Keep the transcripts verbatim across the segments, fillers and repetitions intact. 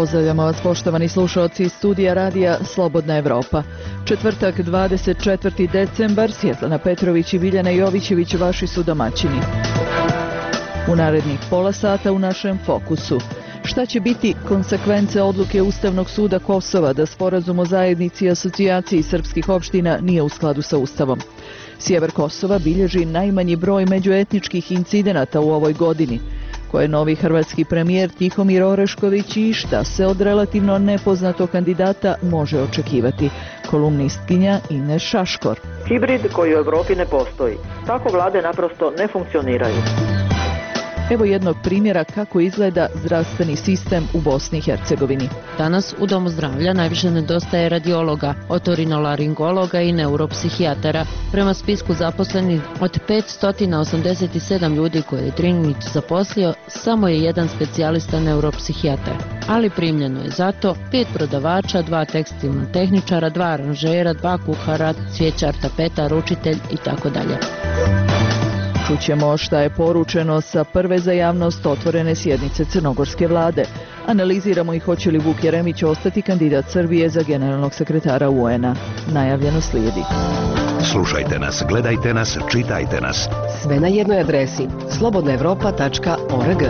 Pozdravljamo vas poštovani slušalci iz studija radija Slobodna Evropa. Četvrtak dvadeset četvrti decembar, Svjetlana Petrović i Biljana Jovićević vaši su domaćini. U narednih pola sata u našem fokusu. Šta će biti konsekvence odluke Ustavnog suda Kosova da sporazum o zajednici i asocijaciji srpskih opština nije u skladu sa Ustavom? Sjever Kosova bilježi najmanji broj međuetničkih incidenata u ovoj godini. Ko je novi hrvatski premijer Tihomir Orešković i šta se od relativno nepoznatog kandidata može očekivati? Kolumnistkinja Ines Šaškor. Hibrid koji u Evropi ne postoji. Tako vlade naprosto ne funkcioniraju. Evo jednog primjera kako izgleda zdravstveni sistem u Bosni i Hercegovini. Danas u Domu zdravlja najviše nedostaje radiologa, otorinolaringologa i neuropsihijatara. Prema spisku zaposlenih od petsto osamdeset sedam ljudi koje je Trinit zaposlio, samo je jedan specijalista neuropsihijatar. Ali primljeno je zato pet prodavača, dva tekstilna tehničara, dva aranžera, dva kuhara, cvijećar, tapeta, ručitelj i tako dalje. Čućemo šta je poručeno sa prve za javnost otvorene sjednice crnogorske vlade. Analiziramo i hoće li Vuk Jeremić ostati kandidat Srbije za generalnog sekretara U N-a. Najavljeno slijedi. Slušajte nas, gledajte nas, čitajte nas. Sve na jednoj adresi slobodna evropa tačka org.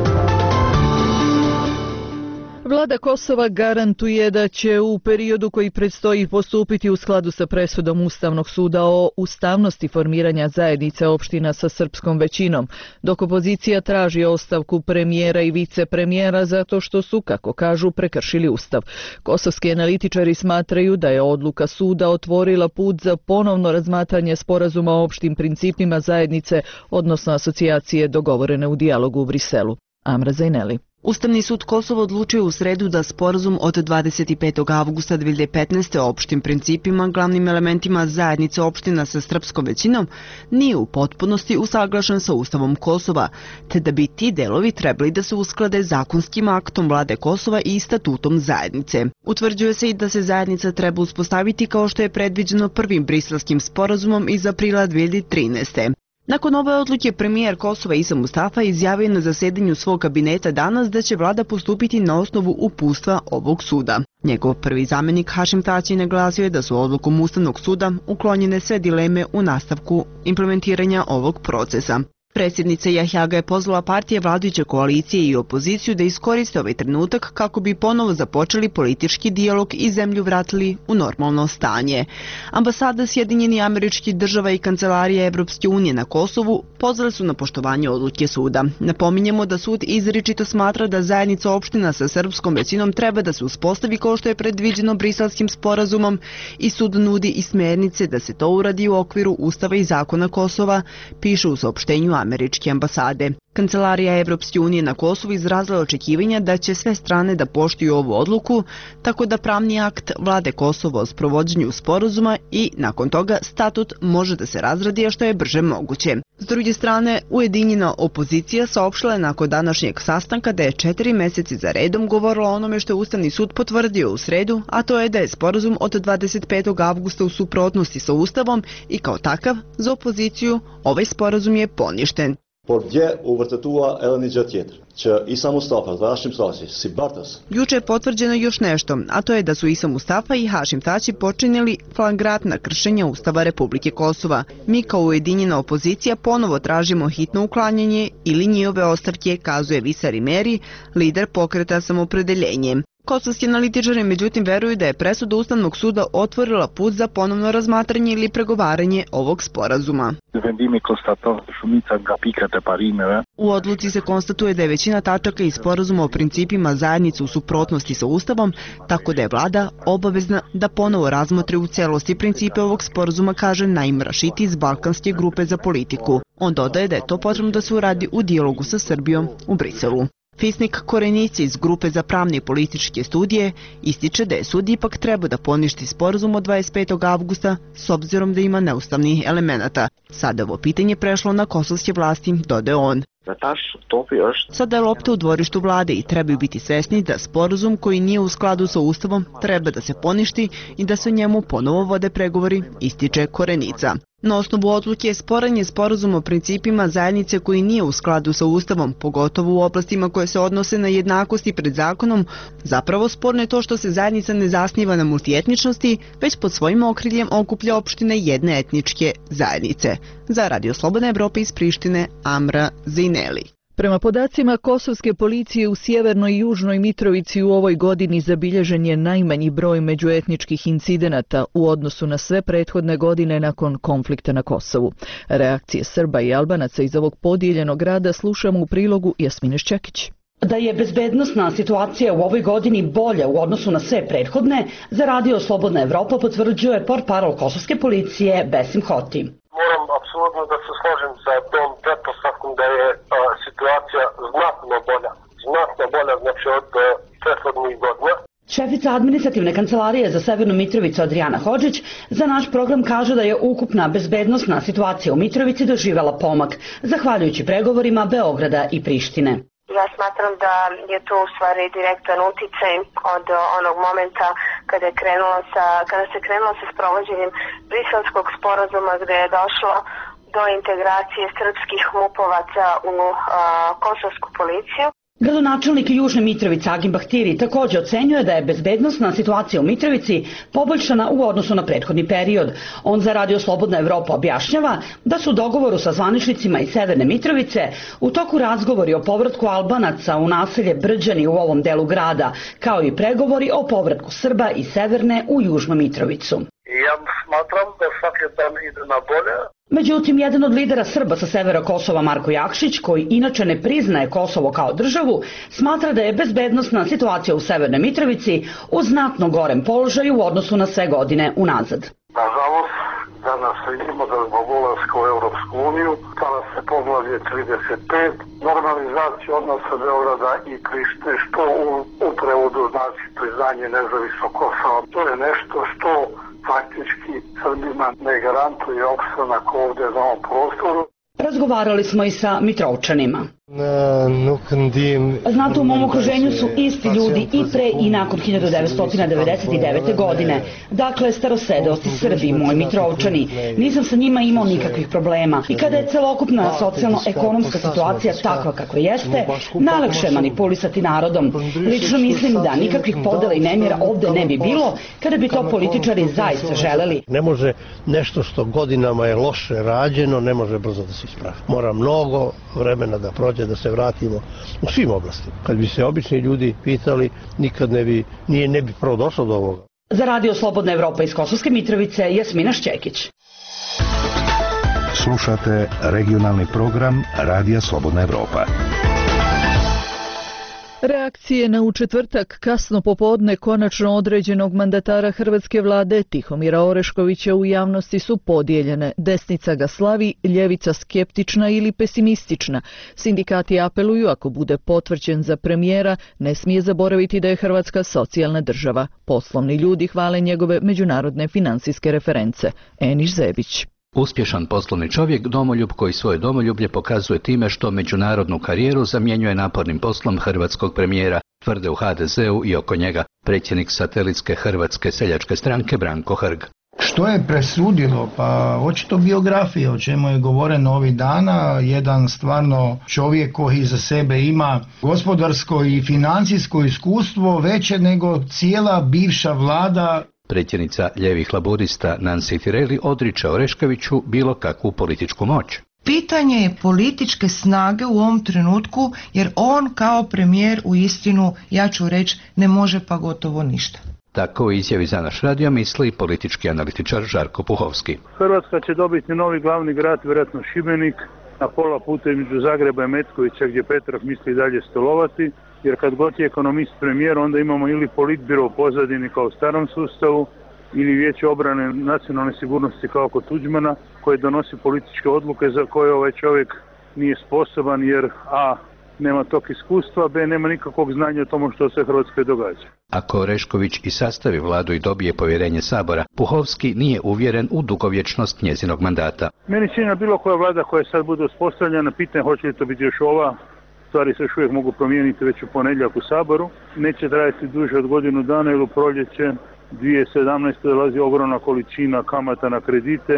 Vlada Kosova garantuje da će u periodu koji predstoji postupiti u skladu sa presudom Ustavnog suda o ustavnosti formiranja zajednice opština sa srpskom većinom, dok opozicija traži ostavku premijera i vicepremijera zato što su, kako kažu, prekršili Ustav. Kosovski analitičari smatraju da je odluka suda otvorila put za ponovno razmatranje sporazuma o opštim principima zajednice, odnosno asocijacije dogovorene u dijalogu u Briselu. Amra Zajneli. Ustavni sud Kosova odlučio u sredu da sporazum od dvadeset petog avgusta dve hiljade petnaeste o opštim principima, glavnim elementima zajednice opština sa srpskom većinom, nije u potpunosti usaglašen sa Ustavom Kosova, te da bi ti delovi trebali da se usklade zakonskim aktom vlade Kosova i statutom zajednice. Utvrđuje se i da se zajednica treba uspostaviti kao što je predviđeno prvim briselskim sporazumom iz aprila dve hiljade trinaeste. Nakon ove odluke premijer Kosova Isa Mustafa izjavio na zasedanju svog kabineta danas da će vlada postupiti na osnovu uputstva ovog suda. Njegov prvi zamjenik Hašim Tači naglasio je da su odlukom Ustavnog suda uklonjene sve dileme u nastavku implementiranja ovog procesa. Predsjednica Jahjaga je pozvala partije vladajuće koalicije i opoziciju da iskoriste ovaj trenutak kako bi ponovo započeli politički dijalog i zemlju vratili u normalno stanje. Ambasada Sjedinjenih Američkih Država i Kancelarija Evropske unije na Kosovu pozvali su na poštovanje odluke suda. Napominjemo da sud izričito smatra da zajednica opština sa srpskom većinom treba da se uspostavi kao što je predviđeno briselskim sporazumom i sud nudi i smernice da se to uradi u okviru Ustava i zakona Kosova, piše u saopštenju američke ambasade. Kancelarija Evropske unije na Kosovu izrazila očekivanja da će sve strane da poštuju ovu odluku, tako da pravni akt vlade Kosova o sprovođenju sporazuma i nakon toga statut može da se razradi što je brže moguće. S druge strane, ujedinjena opozicija saopštila je nakon današnjeg sastanka da je četiri meseci za redom govorila o onome što je Ustavni sud potvrdio u sredu, a to je da je sporazum od dvadeset petog avgusta u suprotnosti sa Ustavom i kao takav za opoziciju ovaj sporazum je poništen. Juče je potvrđeno još nešto, a to je da su Isa Mustafa i Hašim Tači počinili flagrantna kršenja Ustava Republike Kosova. Mi kao ujedinjena opozicija ponovo tražimo hitno uklanjanje ili njihove ostavke, kazuje Visar Imeri, lider pokreta Samopredeljenje. Kosovski analitičari međutim veruju da je presuda Ustavnog suda otvorila put za ponovno razmatranje ili pregovaranje ovog sporazuma. U odluci se konstatuje da je većina tačaka iz sporazuma o principima zajednice u suprotnosti sa Ustavom, tako da je vlada obavezna da ponovo razmotri u celosti principe ovog sporazuma, kaže Naim Rašiti iz Balkanske grupe za politiku. On dodaje da je to potrebno da se uradi u dijalogu sa Srbijom u Briselu. Fisnik Korenici iz grupe za pravne i političke studije ističe da je sud ipak treba da poništi sporazum od dvadeset petog avgusta s obzirom da ima neustavnih elemenata. Sada ovo pitanje prešlo na kosovske vlasti, dodaje on. Sada je lopta u dvorištu vlade i trebaju biti svesni da sporazum koji nije u skladu sa Ustavom treba da se poništi i da se o njemu ponovo vode pregovori, ističe Korenica. Na osnovu odluke sporan je sporazum o principima zajednice koji nije u skladu sa Ustavom, pogotovo u oblastima koje se odnose na jednakosti pred zakonom. Zapravo sporno je to što se zajednica ne zasniva na multietničnosti, već pod svojim okriljem okuplja opštine jedne etničke zajednice. Za Radio Slobodna Evropa iz Prištine, Amra Zejneli. Prema podacima kosovske policije u sjevernoj i južnoj Mitrovici u ovoj godini zabilježen je najmanji broj međuetničkih incidenata u odnosu na sve prethodne godine nakon konflikta na Kosovu. Reakcije Srba i Albanaca iz ovog podijeljenog grada slušamo u prilogu Jasmine Šćekić. Da je bezbednosna situacija u ovoj godini bolja u odnosu na sve prethodne, za Radio Slobodna Evropa potvrđuje portparol kosovske policije Besim Hoti. Moram apsolutno da se složim sa tom pretpostavkom da je a, situacija znatno bolja. Znatno bolja znači od a, prethodnih godina. Šefica administrativne kancelarije za Severnu Mitrovicu Adriana Hodžić za naš program kaže da je ukupna bezbednosna situacija u Mitrovici doživjela pomak, zahvaljujući pregovorima Beograda i Prištine. Ja smatram da je to u stvari direktan uticaj od onog momenta kada je krenulo sa, kada se krenulo sa sprovođenjem Briselskog sporazuma gdje je došlo do integracije srpskih mupovaca u a, kosovsku policiju. Gradonačelnik Južne Mitrovice Agim Bahtiri također ocenjuje da je bezbednosna situacija u Mitrovici poboljšana u odnosu na prethodni period. On za Radio Slobodna Evropa objašnjava da su u dogovoru sa zvaničnicima iz Severne Mitrovice u toku razgovori o povratku Albanaca u naselje Brđani u ovom delu grada, kao i pregovori o povratku Srba iz Severne u Južnu Mitrovicu. Ja smatram da svaki dan ide na bolje. Međutim, jedan od lidera Srba sa severa Kosova, Marko Jakšić, koji inače ne priznaje Kosovo kao državu, smatra da je bezbednosna situacija u Severnoj Mitrovici u znatno gorem položaju u odnosu na sve godine unazad. Nažalost, danas vidimo da zbog ulaska u Europsku uniju, kada se poglavlje trideset pet, normalizacija odnosa Beograda i Prištine, što u, u prevodu znači priznanje nezavisnog Kosova. To je nešto što faktički Srbima ne garantuje opstanak ovdje na ovom prostoru. Razgovarali smo i sa Mitrovčanima. Znate, u mom okruženju su isti ljudi i pre i nakon hiljadu devetsto devedeset devete. godine. Dakle, starosedeosti Srbi, moji Mitrovčani. Nisam sa njima imao nikakvih problema. I kada je celokupna socijalno-ekonomska situacija takva kakva jeste, najlakše je manipulisati narodom. Lično mislim da nikakvih podela i nemira ovde ne bi bilo kada bi to političari zaista želeli. Ne može nešto što godinama je loše rađeno, ne može brzo da se ispravi. Mora mnogo vremena da prođe da se vratimo u svim oblastima. Kad bi se obični ljudi pitali, nikad ne bi, nije, ne bi prvo došlo do ovoga. Za Radio Slobodna Evropa iz Kosovske Mitrovice, Jasmina Šćekić. Slušate regionalni program Radija Slobodna Evropa. Reakcije na u četvrtak kasno popodne konačno određenog mandatara hrvatske vlade Tihomira Oreškovića u javnosti su podijeljene. Desnica ga slavi, ljevica skeptična ili pesimistična. Sindikati apeluju, ako bude potvrđen za premijera, ne smije zaboraviti da je Hrvatska socijalna država. Poslovni ljudi hvale njegove međunarodne financijske reference. Eniš Zebić. Uspješan poslovni čovjek, domoljub koji svoje domoljublje pokazuje time što međunarodnu karijeru zamjenjuje napornim poslom hrvatskog premijera, tvrde u ha de zeu i oko njega predsjednik satelitske Hrvatske seljačke stranke Branko Hrg. Što je presudilo? Pa očito biografija, o čemu je govoreno ovih dana, jedan stvarno čovjek koji iza sebe ima gospodarsko i financijsko iskustvo veće nego cijela bivša vlada. Predsjednica ljevih laburista Nancy Tireli odriče Oreškoviću bilo kakvu političku moć. Pitanje je političke snage u ovom trenutku, jer on kao premijer u istinu, ja ću reći, ne može pa gotovo ništa. Tako u izjavi za naš radio misli politički analitičar Žarko Puhovski. Hrvatska će dobiti novi glavni grad, vjerojatno Šibenik, na pola puta između Zagreba i Metkovića gdje Petrov misli dalje stolovati. Jer kad god je ekonomist premijer, onda imamo ili politbiro u pozadini kao u starom sustavu, ili vijeće obrane nacionalne sigurnosti kao kod Tuđmana, koje donosi političke odluke za koje ovaj čovjek nije sposoban, jer a. nema tog iskustva, b. nema nikakvog znanja o tomu što se Hrvatskoj događa. Ako Orešković i sastavi vladu i dobije povjerenje Sabora, Puhovski nije uvjeren u dugovječnost njezinog mandata. Meni čini bilo koja vlada koja sad bude uspostavljena, pitanje hoće li to biti još ova, stvari se još uvijek mogu promijeniti već u ponedjeljak u Saboru. Neće trajati duže od godinu dana jer u proljeće dvije tisuće sedamnaeste dolazi ogromna količina kamata na kredite,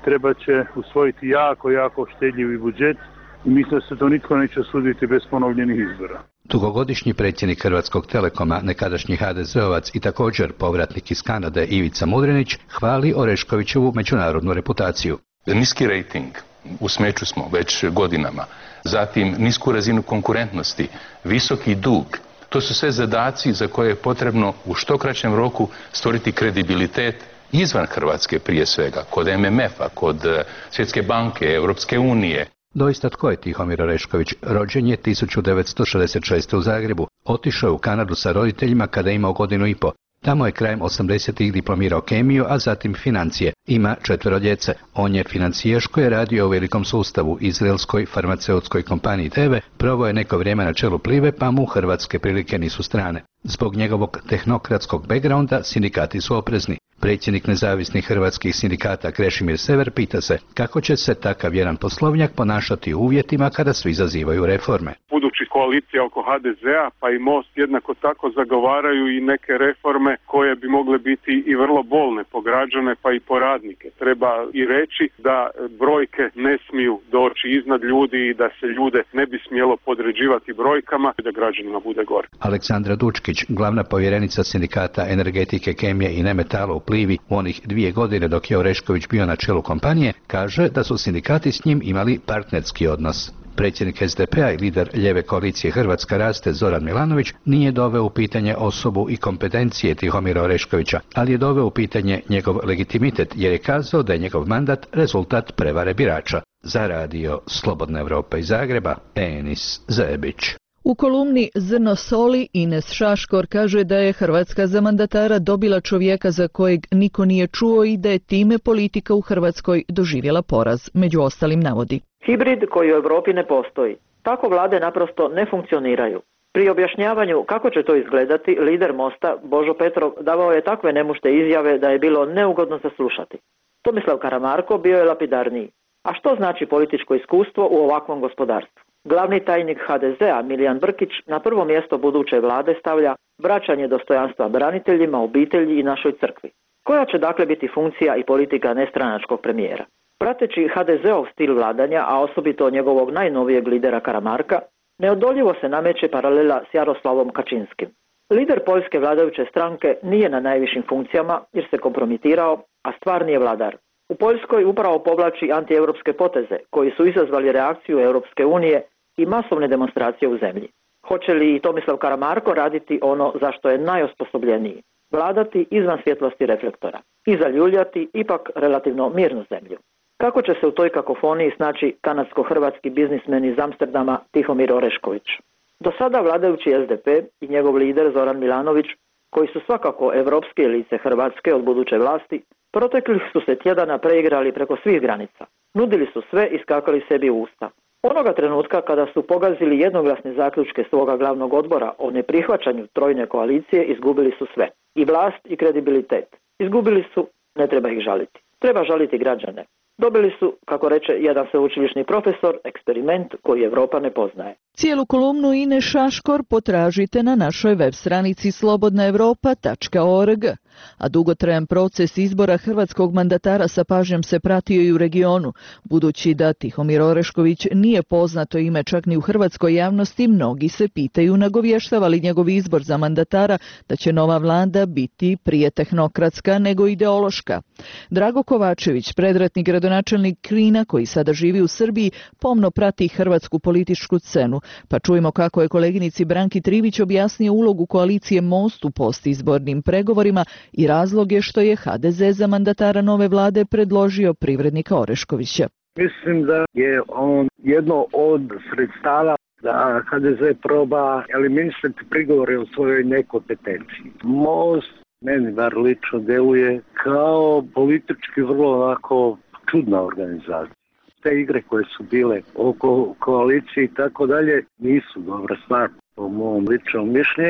treba će usvojiti jako, jako štedljivi budžet i mislim da se to nitko neće osuditi bez ponovljenih izbora. Dugogodišnji predsjednik Hrvatskog Telekoma, nekadašnji ha de zeovac i također povratnik iz Kanade Ivica Mudrinić, hvali Oreškovićevu međunarodnu reputaciju. Niski rejting, u smeću smo već godinama, zatim nisku razinu konkurentnosti, visoki dug. To su sve zadaci za koje je potrebno u što kraćem roku stvoriti kredibilitet izvan Hrvatske prije svega, kod em em ef-a, kod Svjetske banke, Europske unije. Doista, tko je Tihomir Orešković? Rođen je tisuću devetsto šezdeset šeste. u Zagrebu. Otišao je u Kanadu sa roditeljima kada je imao godinu i po. Tamo je krajem osamdesetih diplomirao kemiju, a zatim financije. Ima četvero djece. On je financijaš koji je radio u velikom sustavu, izraelskoj farmaceutskoj kompaniji Teve, proveo je neko vrijeme na čelu Plive, pa mu hrvatske prilike nisu strane. Zbog njegovog tehnokratskog backgrounda sindikati su oprezni. Predsjednik nezavisnih hrvatskih sindikata Krešimir Sever pita se kako će se takav jedan poslovnjak ponašati u uvjetima kada svi zazivaju reforme. Budući koalicija oko ha de zea pa i Most jednako tako zagovaraju i neke reforme koje bi mogle biti i vrlo bolne po građane pa i po radnike. Treba i reći da brojke ne smiju doći iznad ljudi i da se ljude ne bi smjelo podređivati brojkama i da građanima bude gore. Aleksandra Dučkić, glavna povjerenica sindikata energetike, kemije i nemetala u Plivi u onih dvije godine dok je Orešković bio na čelu kompanije, kaže da su sindikati s njim imali partnerski odnos. Predsjednik es de pe-a i lider lijeve koalicije Hrvatska raste Zoran Milanović nije doveo u pitanje osobu i kompetencije Tihomira Oreškovića, ali je doveo u pitanje njegov legitimitet jer je kazao da je njegov mandat rezultat prevare birača. Za radio Slobodna Evropa iz Zagreba, Enis Zebić. U kolumni Zrno soli Ines Šaškor kaže da je Hrvatska za mandatara dobila čovjeka za kojeg niko nije čuo i da je time politika u Hrvatskoj doživjela poraz, među ostalim navodi. Hibrid koji u Europi ne postoji. Tako vlade naprosto ne funkcioniraju. Pri objašnjavanju kako će to izgledati, lider Mosta Božo Petrov davao je takve nemušte izjave da je bilo neugodno zaslušati. Tomislav Karamarko bio je lapidarniji. A što znači političko iskustvo u ovakvom gospodarstvu? Glavni tajnik ha de zea Milijan Brkić na prvo mjesto buduće vlade stavlja vraćanje dostojanstva braniteljima, obitelji i našoj crkvi. Koja će dakle biti funkcija i politika nestranačkog premijera? Prateći ha de zeov stil vladanja, a osobito njegovog najnovijeg lidera Karamarka, neodoljivo se nameće paralela s Jaroslavom Kačinskim. Lider poljske vladajuće stranke nije na najvišim funkcijama jer se kompromitirao, a stvarni je vladar. U Poljskoj upravo povlači antieuropske poteze koji su izazvali reakciju Europske unije i masovne demonstracije u zemlji. Hoće li Tomislav Karamarko raditi ono za što je najosposobljeniji? Vladati izvan svjetlosti reflektora i zaljuljati ipak relativno mirnu zemlju. Kako će se u toj kakofoniji snaći kanadsko-hrvatski biznismen iz Amsterdama Tihomir Orešković? Do sada vladajući es de pe i njegov lider Zoran Milanović, koji su svakako evropske lice Hrvatske od buduće vlasti, proteklih su se tjedana preigrali preko svih granica. Nudili su sve i skakali sebi u usta. Onoga trenutka kada su pogazili jednoglasne zaključke svoga glavnog odbora o neprihvaćanju trojne koalicije, izgubili su sve. I vlast i kredibilitet. Izgubili su, ne treba ih žaliti. Treba žaliti građane. Dobili su, kako reče jedan sveučilišni profesor, eksperiment koji Europa ne poznaje. Cijelu kolumnu Ine Šaškor potražite na našoj web stranici slobodna europa tačka org. A dugotrajan proces izbora hrvatskog mandatara sa pažnjom se pratio i u regionu. Budući da Tihomir Orešković nije poznato ime čak ni u hrvatskoj javnosti, mnogi se pitaju nagovještava li njegov izbor za mandatara da će nova vlada biti prije tehnokratska nego ideološka. Drago Kovačević, predratni gradonačelnik Knina koji sada živi u Srbiji, pomno prati hrvatsku političku scenu. Pa čujemo kako je koleginici Branki Trivić objasnio ulogu koalicije Most u postizbornim pregovorima i razloge što je ha de ze za mandatara nove vlade predložio privrednika Oreškovića. Mislim da je on jedno od sredstava da ha de ze proba eliminisati prigovore o svojoj nekompetenciji. Most meni bar lično deluje kao politički vrlo onako čudna organizacija. Te igre koje su bile oko koalicije i tako dalje nisu dobra stvar po mom ličnom mišljenju.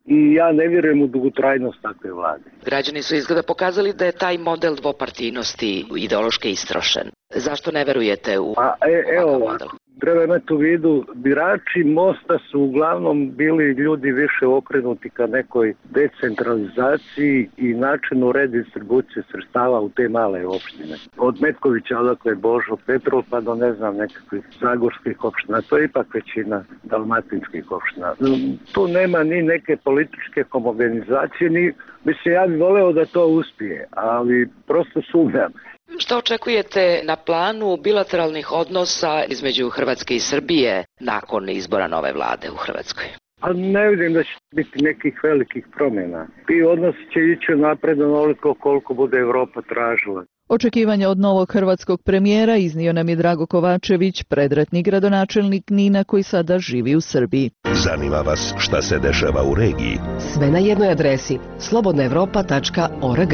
i ja ne vjerujem u dugotrajnost takve vlade. Građani su izgleda pokazali da je taj model dvopartijnosti ideološki istrošen. Zašto ne verujete u A, e, evo, model? Treba imati u vidu, birači Mosta su uglavnom bili ljudi više okrenuti ka nekoj decentralizaciji i načinu redistribucije sredstava u te male opštine. Od Metkovića, odakle je Božo Petrov, pa do ne znam nekakvih zagorskih opština. To je ipak većina dalmatinskih opština. Tu nema ni neke političke homogenizacije, ni, mislim, ja bih voleo da to uspije, ali prosto sumnjam. Što očekujete na planu bilateralnih odnosa između Hrvatske i Srbije nakon izbora nove vlade u Hrvatskoj? A ne vidim da će biti nekih velikih promjena. Ti odnosi će ići napred onoliko koliko bude Evropa tražila. Očekivanja od novog hrvatskog premijera iznio nam je Drago Kovačević, predratni gradonačelnik Knina koji sada živi u Srbiji. Zanima vas šta se dešava u regiji? Sve na jednoj adresi slobodna evropa tačka org.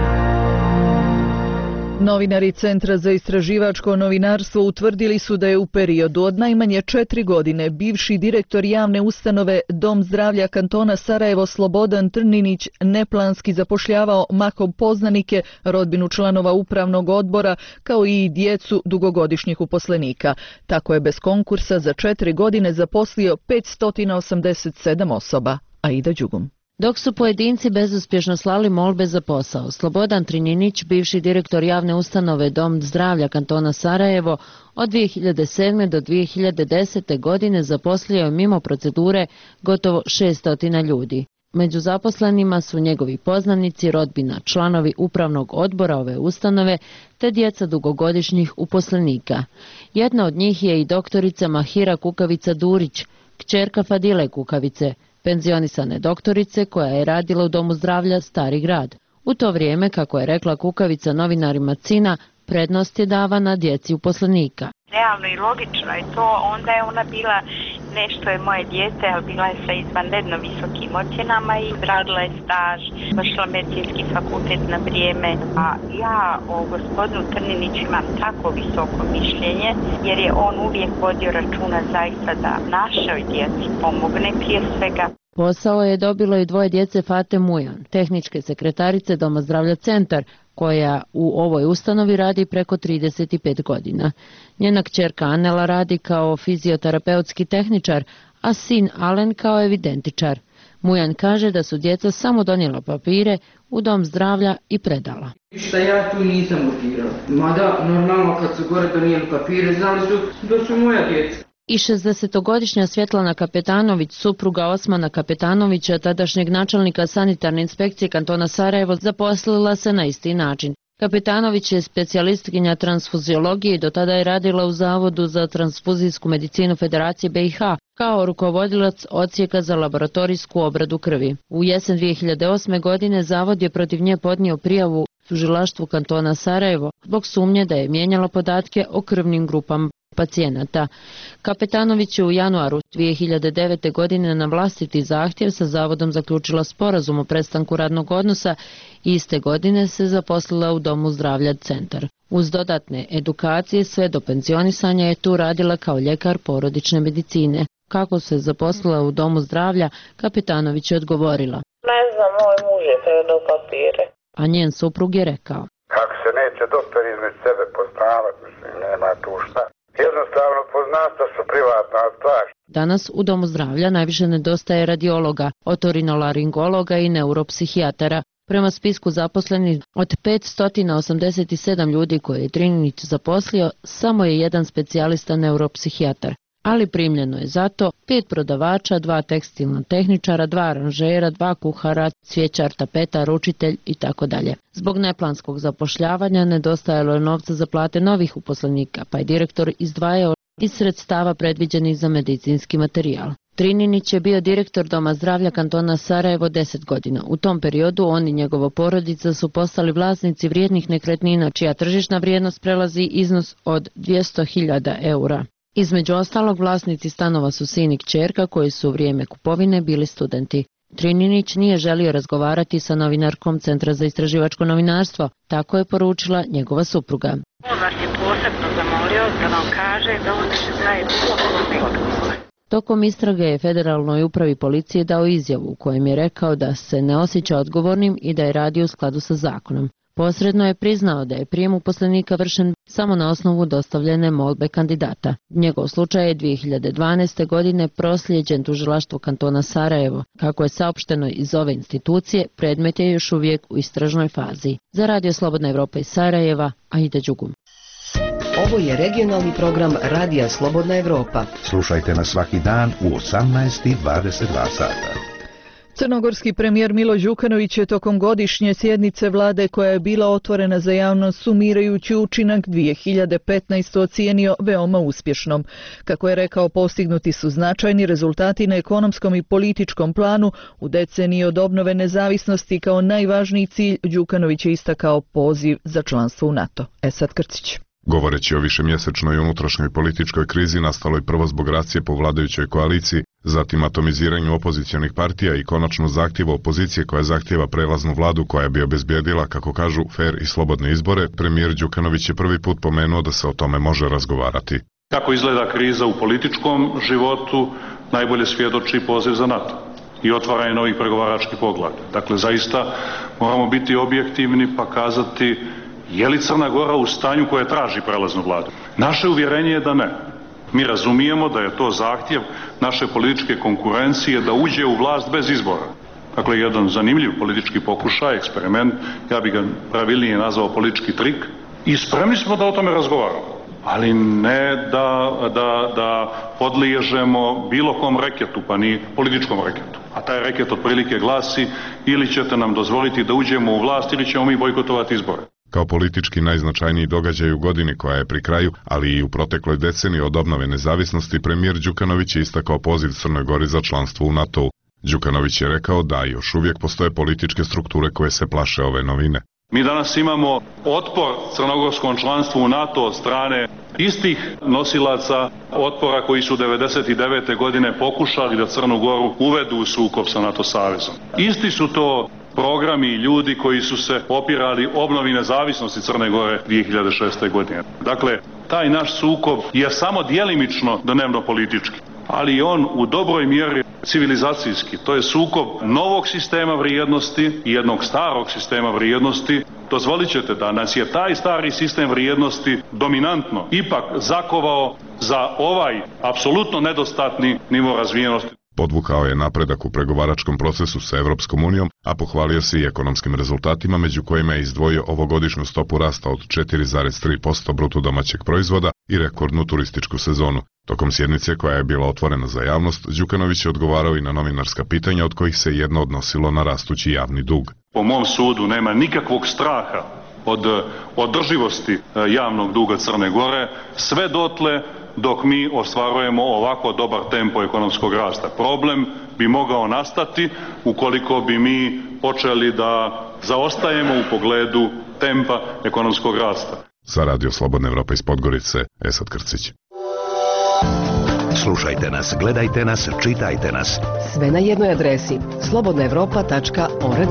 Novinari Centra za istraživačko novinarstvo utvrdili su da je u periodu od najmanje četiri godine bivši direktor javne ustanove Dom zdravlja kantona Sarajevo Slobodan Trninić neplanski zapošljavao mahom poznanike, rodbinu članova upravnog odbora, kao i djecu dugogodišnjih uposlenika. Tako je bez konkursa za četiri godine zaposlio petsto osamdeset sedam osoba. Aida Đugum. Dok su pojedinci bezuspješno slali molbe za posao, Slobodan Trninić, bivši direktor javne ustanove Dom zdravlja kantona Sarajevo, od dvije hiljade sedme. do dvije hiljade desete. godine zaposlio je mimo procedure gotovo šesto ljudi. Među zaposlenima su njegovi poznanici, rodbina, članovi upravnog odbora ove ustanove te djeca dugogodišnjih uposlenika. Jedna od njih je i doktorica Mahira Kukavica-Durić, kćerka Fadile Kukavice, penzionisane doktorice koja je radila u Domu zdravlja Stari grad. U to vrijeme, kako je rekla Kukavica novinarima Cina, prednost je davana djeci uposlenika. Realno i logično je to, onda je ona bila nešto je moje dijete, ali bila je sa izvanredno visokim ocjenama i radila je staž, završila medicinski fakultet na vrijeme. A ja o gospodinu Trniniću imam tako visoko mišljenje, jer je on uvijek vodio računa zaista da našoj djeci pomogne prije svega. Posao je dobilo i dvoje djece Fate Mujan, tehničke sekretarice Doma zdravlja Centar, koja u ovoj ustanovi radi preko trideset pet godina. Njena kćerka Anela radi kao fizioterapeutski tehničar, a sin Alen kao evidentičar. Mujan kaže da su djeca samo donijela papire u Dom zdravlja i predala. Šta ja tu nisam urgirala. Mada, normalno kad su gore donijeli papire, znali su da su moja djeca. I šezdesetogodišnja Svjetlana Kapetanović, supruga Osmana Kapetanovića, tadašnjeg načelnika sanitarne inspekcije kantona Sarajevo, zaposlila se na isti način. Kapetanović je specijalistkinja transfuziologije i do tada je radila u Zavodu za transfuzijsku medicinu Federacije B i H kao rukovodilac odsjeka za laboratorijsku obradu krvi. U jesen dvije hiljade osme. godine Zavod je protiv nje podnio prijavu tužilaštvu kantona Sarajevo zbog sumnje da je mijenjala podatke o krvnim grupama pacijenata. Kapetanović je u januaru dvije hiljade devete. godine na vlastiti zahtjev sa Zavodom zaključila sporazum o prestanku radnog odnosa i iste godine se zaposlila u Domu zdravlja Centar. Uz dodatne edukacije sve do penzionisanja je tu radila kao ljekar porodične medicine. Kako se zaposlila u Domu zdravlja, Kapetanović je odgovorila. Ne znam, moj muž je predao papire. A njen suprug je rekao. Kako se neće doktor između sebe poznavati, nema tu šta. Jednostavno poznata su privatna stvar. Danas u Domu zdravlja najviše nedostaje radiologa, otorinolaringologa i neuropsihijatara. Prema spisku zaposlenih od petsto osamdeset sedam ljudi koje je Trninić zaposlio, samo je jedan specijalista neuropsihijatar. Ali primljeno je zato pet prodavača, dva tekstilna tehničara, dva aranžera, dva kuhara, cvjećar, tapeta, ručitelj i tako dalje. Zbog neplanskog zapošljavanja nedostajalo je novca za plate novih uposlenika, pa je direktor izdvajao iz sredstava predviđenih za medicinski materijal. Trninić je bio direktor Doma zdravlja kantona Sarajevo deset godina. U tom periodu on i njegova porodica su postali vlasnici vrijednih nekretnina, čija tržišna vrijednost prelazi iznos od dvjesto hiljada eura. Između ostalog, vlasnici stanova su sin i kćerka koji su u vrijeme kupovine bili studenti. Trninić nije želio razgovarati sa novinarkom Centra za istraživačko novinarstvo, tako je poručila njegova supruga. On vas je posebno zamolio da vam kaže da on se daje bilo odgovor. Tokom istrage je Federalnoj upravi policije dao izjavu u kojem je rekao da se ne osjeća odgovornim i da je radio u skladu sa zakonom. Posredno je priznao da je prijem uposlenika vršen samo na osnovu dostavljene molbe kandidata. Njegov slučaj je dvije hiljade dvanaeste. godine proslijeđen tužilaštvu kantona Sarajevo. Kako je saopšteno iz ove institucije, predmet je još uvijek u istražnoj fazi. Za Radio Slobodna Evropa iz Sarajeva, Aida Đugum. Ovo je regionalni program Radija Slobodna Evropa. Slušajte nas svaki dan u osamnaest i dvadeset dva sata. Crnogorski premijer Milo Đukanović je tokom godišnje sjednice vlade koja je bila otvorena za javnost sumirajući učinak dvije hiljade petnaeste. ocijenio veoma uspješnom. Kako je rekao, postignuti su značajni rezultati na ekonomskom i političkom planu u deceniji od obnove nezavisnosti. Kao najvažniji cilj Đukanović je istakao poziv za članstvo u NATO. Esad Krcić. Govoreći o višemjesečnoj unutrašnjoj političkoj krizi nastaloj prvo zbog racije po vladajućoj koaliciji, zatim atomiziranju opozicionih partija i konačno zahtjeva opozicije koja zahtjeva prelaznu vladu koja bi obezbijedila, kako kažu, fer i slobodne izbore, premijer Đukanović je prvi put pomenuo da se o tome može razgovarati. Kako izgleda kriza u političkom životu, najbolje svjedoči poziv za NATO i otvaranje novih pregovaračkih poglavlja. Dakle, zaista moramo biti objektivni pa kazati je li Crna Gora u stanju koje traži prelaznu vladu. Naše uvjerenje je da ne. Mi razumijemo da je to zahtjev naše političke konkurencije da uđe u vlast bez izbora. Dakle, jedan zanimljiv politički pokušaj, eksperiment, ja bih ga pravilnije nazvao politički trik, i spremni smo da o tome razgovaramo. Ali ne da, da, da podliježemo bilo kom reketu, pa ni političkom reketu. A taj reket otprilike glasi ili ćete nam dozvoliti da uđemo u vlast ili ćemo mi bojkotovati izbore. Kao politički najznačajniji događaj u godini koja je pri kraju, ali i u protekloj deceniji od obnove nezavisnosti, premijer Đukanović je istakao poziv Crnoj Gori za članstvo u NATO-u. Đukanović je rekao da još uvijek postoje političke strukture koje se plaše ove novine. Mi danas imamo otpor crnogorskom članstvu u NATO od strane istih nosilaca otpora koji su devedeset devete. godine pokušali da Crnu Goru uvedu u sukob sa NATO savezom. Isti su to programi i ljudi koji su se opirali obnovi nezavisnosti Crne Gore dvije hiljade šeste. godine. Dakle, taj naš sukob je samo djelimično dnevno politički, ali on u dobroj mjeri civilizacijski. To je sukob novog sistema vrijednosti i jednog starog sistema vrijednosti. Dozvolit ćete da nas je taj stari sistem vrijednosti dominantno ipak zakovao za ovaj apsolutno nedostatni nivo razvijenosti. Podvukao je napredak u pregovaračkom procesu sa Evropskom unijom, a pohvalio se i ekonomskim rezultatima, među kojima je izdvojio ovogodišnju stopu rasta od četiri zarez tri posto bruto domaćeg proizvoda i rekordnu turističku sezonu. Tokom sjednice koja je bila otvorena za javnost, Đukanović je odgovarao i na novinarska pitanja od kojih se jedno odnosilo na rastući javni dug. Po mom sudu nema nikakvog straha od održivosti javnog duga Crne Gore, sve dotle dok mi ostvarujemo ovako dobar tempo ekonomskog rasta. Problem bi mogao nastati ukoliko bi mi počeli da zaostajemo u pogledu tempa ekonomskog rasta. Za Radio Slobodna Evropa iz Podgorice, Esad Krcić. Slušajte nas, gledajte nas, čitajte nas. Sve na jednoj adresi slobodna evropa tačka org.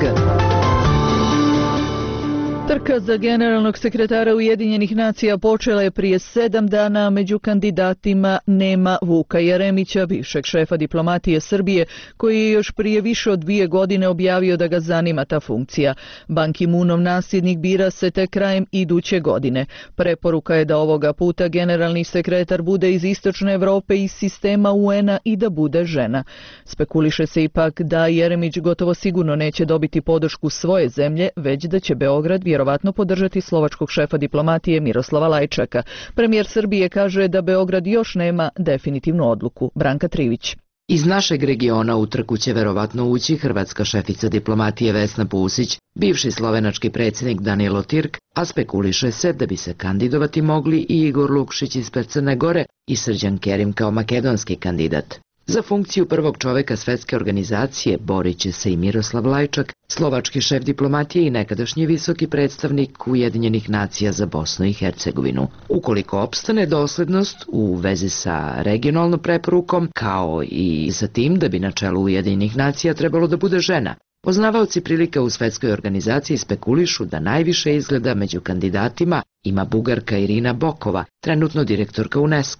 Trka za generalnog sekretara Ujedinjenih nacija počela je prije sedam dana. Među kandidatima nema Vuka Jeremića, bivšeg šefa diplomatije Srbije, koji je još prije više od dvije godine objavio da ga zanima ta funkcija. Ban Ki-moonov nasljednik bira se tek krajem iduće godine. Preporuka je da ovoga puta generalni sekretar bude iz Istočne Evrope i sistema U N-a i da bude žena. Spekuliše se ipak da Jeremić gotovo sigurno neće dobiti podršku svoje zemlje, već da će Beograd vjerovatno podržati slovačkog šefa diplomatije Miroslava Lajčaka. Premijer Srbije kaže da Beograd još nema definitivnu odluku. Branka Trivić. Iz našeg regiona u trku će verovatno ući hrvatska šefica diplomatije Vesna Pusić, bivši slovenački predsjednik Danilo Tirk, a spekuliše se da bi se kandidovati mogli i Igor Lukšić ispred Crne Gore i Srđan Kerim kao makedonski kandidat. Za funkciju prvog čoveka Svetske organizacije borit će se i Miroslav Lajčak, slovački šef diplomatije i nekadašnji visoki predstavnik Ujedinjenih nacija za Bosnu i Hercegovinu. Ukoliko opstane doslednost u vezi sa regionalnom preporukom, kao i sa tim da bi na čelu Ujedinjenih nacija trebalo da bude žena, poznavaoci prilika u Svetskoj organizaciji spekulišu da najviše izgleda među kandidatima ima Bugarka Irina Bokova, trenutno direktorka UNESCO.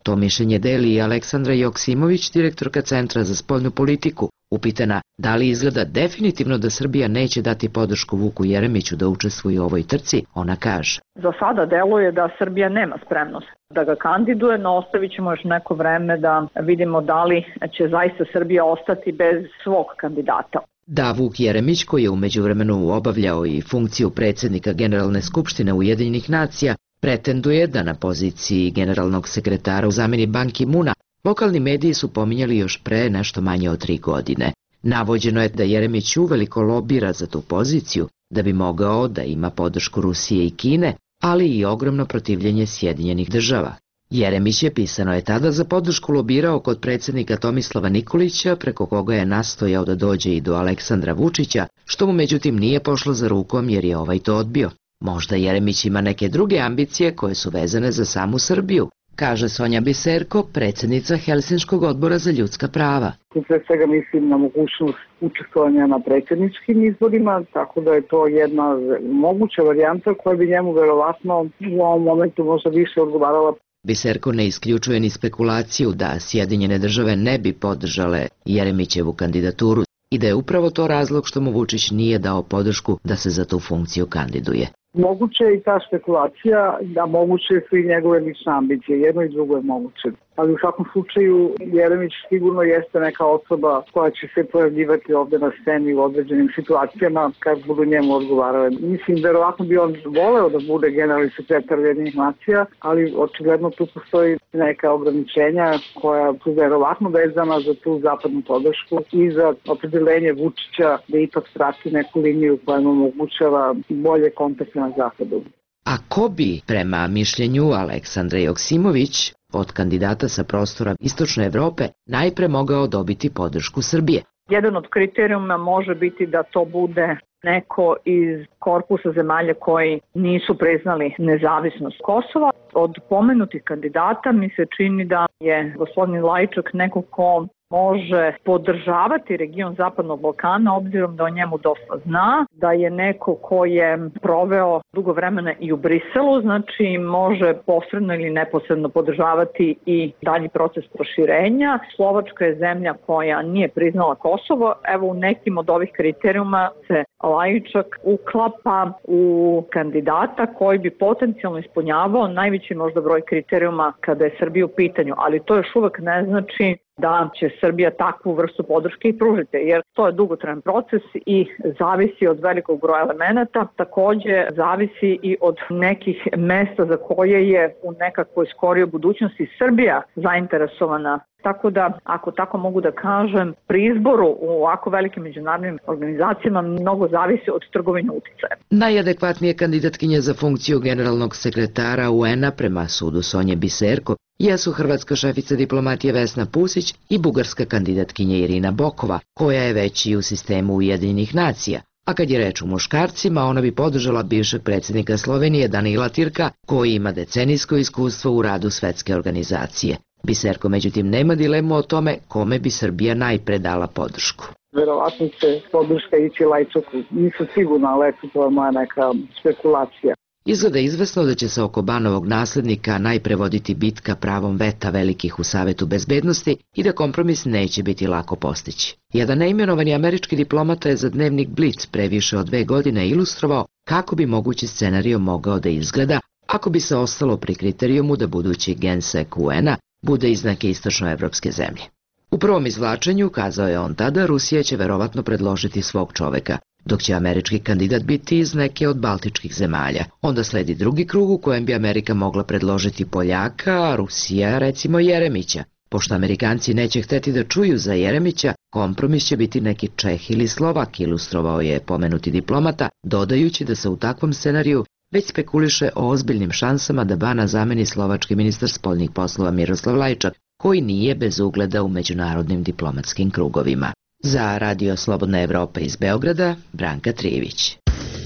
To mišljenje deli i Aleksandra Joksimović, direktorka Centra za spoljnu politiku. Upitana da li izgleda definitivno da Srbija neće dati podršku Vuku Jeremiću da učestvuje u ovoj trci, ona kaže. Za sada deluje da Srbija nema spremnost da ga kandiduje, no ostavit ćemo još neko vreme da vidimo da li će zaista Srbija ostati bez svog kandidata. Da Vuk Jeremić, koji je u međuvremenu obavljao i funkciju predsjednika Generalne skupštine Ujedinjenih nacija, pretenduje da na poziciji generalnog sekretara u zamjeni Ban Ki-muna, lokalni mediji su pominjali još pre nešto manje od tri godine. Navođeno je da Jeremić uveliko lobira za tu poziciju, da bi mogao da ima podršku Rusije i Kine, ali i ogromno protivljenje Sjedinjenih država. Jeremić je, pisano je tada, za podršku lobirao kod predsjednika Tomislava Nikolića, preko koga je nastojao da dođe i do Aleksandra Vučića, što mu međutim nije pošlo za rukom jer je ovaj to odbio. Možda Jeremić ima neke druge ambicije koje su vezane za samu Srbiju, kaže Sonja Biserko, predsjednica Helsinškog odbora za ljudska prava. Pre svega mislim na mogućnost učestvovanja na predsjedničkim izborima, tako da je to jedna moguća varijanta koja bi njemu verovatno u ovom momentu možda više odgovarala. Biserko ne isključuje ni spekulaciju da Sjedinjene države ne bi podržale Jeremićevu kandidaturu i da je upravo to razlog što mu Vučić nije dao podršku da se za tu funkciju kandiduje. Moguće je i ta spekulacija, da moguće su i njegove lične ambicije, jedno i drugo je moguće. Ali u svakom slučaju Jeremić sigurno jeste neka osoba koja će se pojavljivati ovdje na sceni u određenim situacijama kad budu njemu odgovarale. Mislim, verovatno bi on voleo da bude generalni sekretar Ujedinjenih nacija, ali očigledno tu postoji neka ograničenja koja su verovatno vezana za tu zapadnu podršku i za opredeljenje Vučića da ipak prati neku liniju koja mu omogućava bolje kontakte na zapadu. A ko bi, prema mišljenju Aleksandra Joksimović, od kandidata sa prostora Istočne Evrope, najpre mogao dobiti podršku Srbije? Jedan od kriterijuma može biti da to bude neko iz korpusa zemalja koji nisu priznali nezavisnost Kosova. Od pomenutih kandidata mi se čini da je gospodin Lajčak neko ko može podržavati region Zapadnog Balkana, obzirom da o njemu dosta zna, da je neko ko je proveo dugo vremena i u Briselu, znači može posredno ili neposredno podržavati i dalji proces proširenja. Slovačka je zemlja koja nije priznala Kosovo. Evo, u nekim od ovih kriterijuma se Lajčak uklapa u kandidata koji bi potencijalno ispunjavao najveći možda broj kriterijuma kada je Srbija u pitanju, ali to još uvek ne znači da će Srbija takvu vrstu podrške i pružiti, jer to je dugotrajan proces i zavisi od velikog broja elemenata, takođe zavisi i od nekih mesta za koje je u nekakvoj skorijoj budućnosti Srbija zainteresovana. Tako da, ako tako mogu da kažem, pri izboru u ovako velikim međunarodnim organizacijama mnogo zavisi od trgovine uticaja. Najadekvatnije kandidatkinje za funkciju generalnog sekretara U N-a prema sudu Sonje Biserko jesu hrvatska šefica diplomatije Vesna Pusić i bugarska kandidatkinja Irina Bokova, koja je već i u sistemu Ujedinjenih nacija. A kad je reč o muškarcima, ona bi podržala bivšeg predsjednika Slovenije Danila Tirka, koji ima decenijsko iskustvo u radu svetske organizacije. Biserko međutim nema dilemu o tome kome bi Srbija najpre dala podršku. Verovatno će podrška ići Lajčaku. Nisam sigurna, ali to je moja neka spekulacija. Izgleda izvesno da će se oko Banovog naslednika najpre voditi bitka pravom veta velikih u Savetu bezbednosti i da kompromis neće biti lako postići. Jedan neimenovani američki diplomata je za dnevnik Blitz pre više od dve godine ilustrovao kako bi mogući scenario mogao da izgleda ako bi se ostalo pri kriterijumu da budući gensek U N-a bude iz neke istočnoevropske zemlje. U prvom izvlačenju, kazao je on tada, Rusija će verovatno predložiti svog čoveka, dok će američki kandidat biti iz neke od baltičkih zemalja. Onda sledi drugi krug u kojem bi Amerika mogla predložiti Poljaka, a Rusija recimo Jeremića. Pošto Amerikanci neće hteti da čuju za Jeremića, kompromis će biti neki Čeh ili Slovak, ilustrovao je pomenuti diplomata, dodajući da se u takvom scenariju već spekuliše o ozbiljnim šansama da Bana zameni slovački ministar spoljnih poslova Miroslav Lajčak, koji nije bez ugleda u međunarodnim diplomatskim krugovima. Za Radio Slobodna Evropa iz Beograda, Branka Trijević.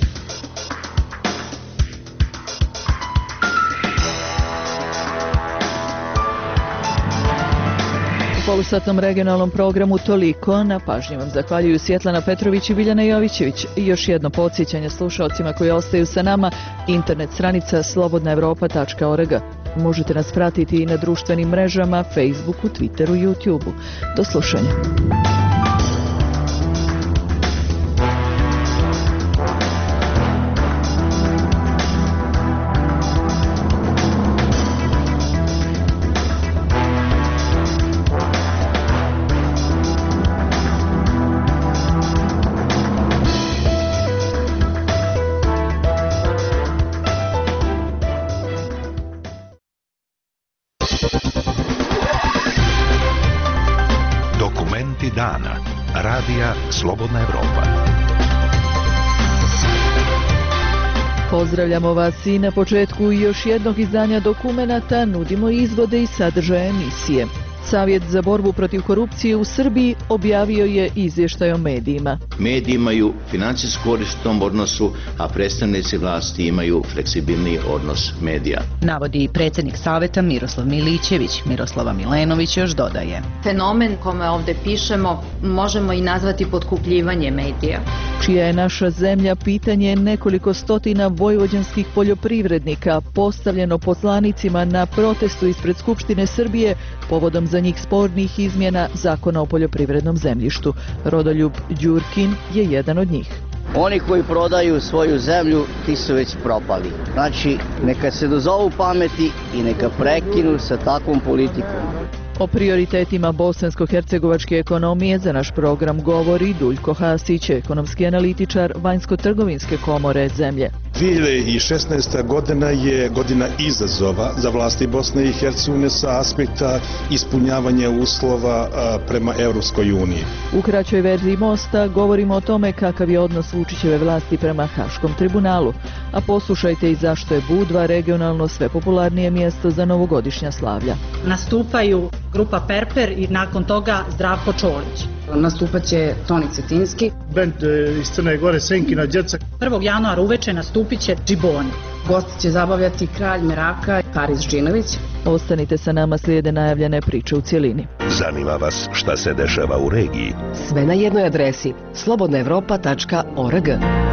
U polusatnom regionalnom programu toliko. Na pažnji vam zahvaljuju Svjetlana Petrović i Biljana Jovićević. I još jedno podsjećanje slušalcima koji ostaju sa nama, internet stranica slobodna evropa tačka org. Možete nas pratiti i na društvenim mrežama, Facebooku, Twitteru i YouTubeu. Do slušanja. Dana. Radija Slobodna Evropa. Pozdravljamo vas i na početku još jednog izdanja dokumenata nudimo izvode i sadržaje emisije. Savjet za borbu protiv korupcije u Srbiji objavio je izvještaj o medijima. Mediji imaju financijsku korist u tom odnosu, a predstavnici vlasti imaju fleksibilniji odnos medija. Navodi i predsjednik Saveta Miroslav Milićević. Miroslava Milenović još dodaje. Fenomen kome ovdje pišemo možemo i nazvati potkupljivanje medija. Čija je naša zemlja, pitanje nekoliko stotina vojvođanskih poljoprivrednika postavljeno poslanicima na protestu ispred Skupštine Srbije povodom za njih spornih izmjena Zakona o poljoprivrednom zemljištu. Rodoljub Đurkin je jedan od njih. Oni koji prodaju svoju zemlju, ti su već propali. Znači, neka se dozovu pameti i neka prekinu sa takvom politikom. O prioritetima bosansko-hercegovačke ekonomije za naš program govori Duljko Hasić, ekonomski analitičar Vanjsko-trgovinske komore zemlje. dvije hiljade šesnaesta. godina je godina izazova za vlasti Bosne i Hercegovine sa aspekta ispunjavanja uslova prema Evropskoj uniji. U kraćoj verziji Mosta govorimo o tome kakav je odnos Vučićeve vlasti prema Haškom tribunalu, a poslušajte i zašto je Budva regionalno sve popularnije mjesto za novogodišnja slavlja. Nastupaju grupa Perper i nakon toga Zdravko Čolić. Nastupat će Toni Cetinski. Band iz Crne Gore Senkina djeca. prvog januara uveče nastupit će Džiboni. Gosti će zabavljati Kralj Meraka, Haris Džinović. Ostanite sa nama, slijede najavljene priče u cjelini. Zanima vas šta se dešava u regiji? Sve na jednoj adresi slobodna evropa tačka org.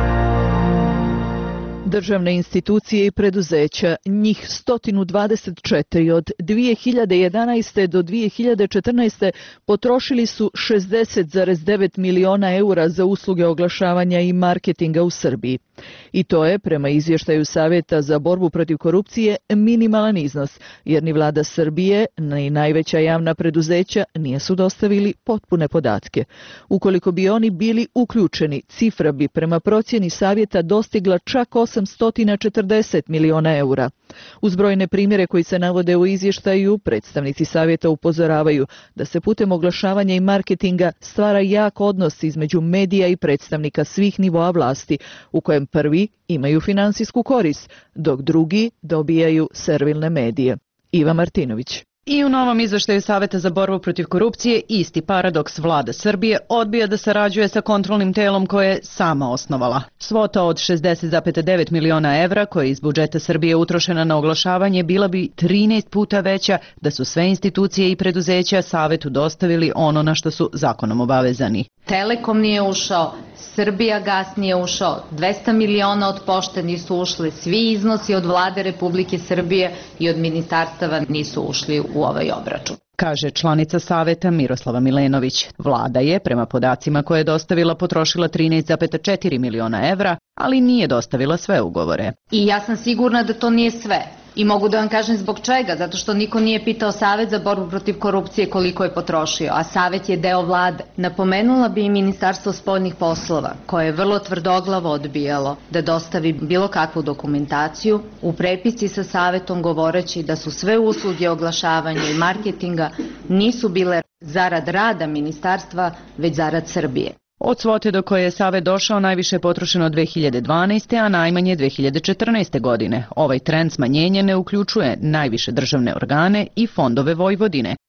Državne institucije i preduzeća, njih sto dvadeset četiri od dvije hiljade jedanaeste. do dvije hiljade četrnaeste. potrošili su šezdeset zarez devet miliona eura za usluge oglašavanja i marketinga u Srbiji. I to je, prema izvještaju Savjeta za borbu protiv korupcije, minimalan iznos, jer ni vlada Srbije ni najveća javna preduzeća nisu dostavili potpune podatke. Ukoliko bi oni bili uključeni, cifra bi prema procjeni Savjeta dostigla čak osamsto četrdeset miliona eura. Uz brojne primjere koji se navode u izvještaju, predstavnici Savjeta upozoravaju da se putem oglašavanja i marketinga stvara jak odnos između medija i predstavnika svih nivoa vlasti, u kojem prvi imaju finansijsku korist, dok drugi dobijaju servilne medije. Iva Martinović. I u novom izveštaju Saveta za borbu protiv korupcije isti paradoks vlada Srbije odbija da sarađuje sa kontrolnim telom koje je sama osnovala. Svota od šezdeset zarez devet miliona evra koja je iz budžeta Srbije utrošena na oglašavanje bila bi trinaest puta veća da su sve institucije i preduzeća Savetu dostavili ono na što su zakonom obavezani. Telekom nije ušao, Srbija gas nije ušao, dvesta miliona od pošte nisu ušli, svi iznosi od vlade Republike Srbije i od ministarstava nisu ušli u ovaj obračun. Kaže članica Saveta Miroslava Milenović. Vlada je, prema podacima koje je dostavila, potrošila trinaest zarez četiri miliona evra, ali nije dostavila sve ugovore. I ja sam sigurna da to nije sve. I mogu da vam kažem zbog čega, zato što niko nije pitao Savet za borbu protiv korupcije koliko je potrošio, a Savet je deo vlade. Napomenula bi i Ministarstvo spoljnih poslova, koje je vrlo tvrdoglavo odbijalo da dostavi bilo kakvu dokumentaciju, u prepisci sa Savetom govoreći da su sve usluge oglašavanja i marketinga nisu bile zarad rada ministarstva, već zarad Srbije. Od svote do koje je Savet došao najviše je potrošeno dvije hiljade dvanaeste. a najmanje dvije hiljade četrnaeste. godine. Ovaj trend smanjenja ne uključuje najviše državne organe i fondove Vojvodine.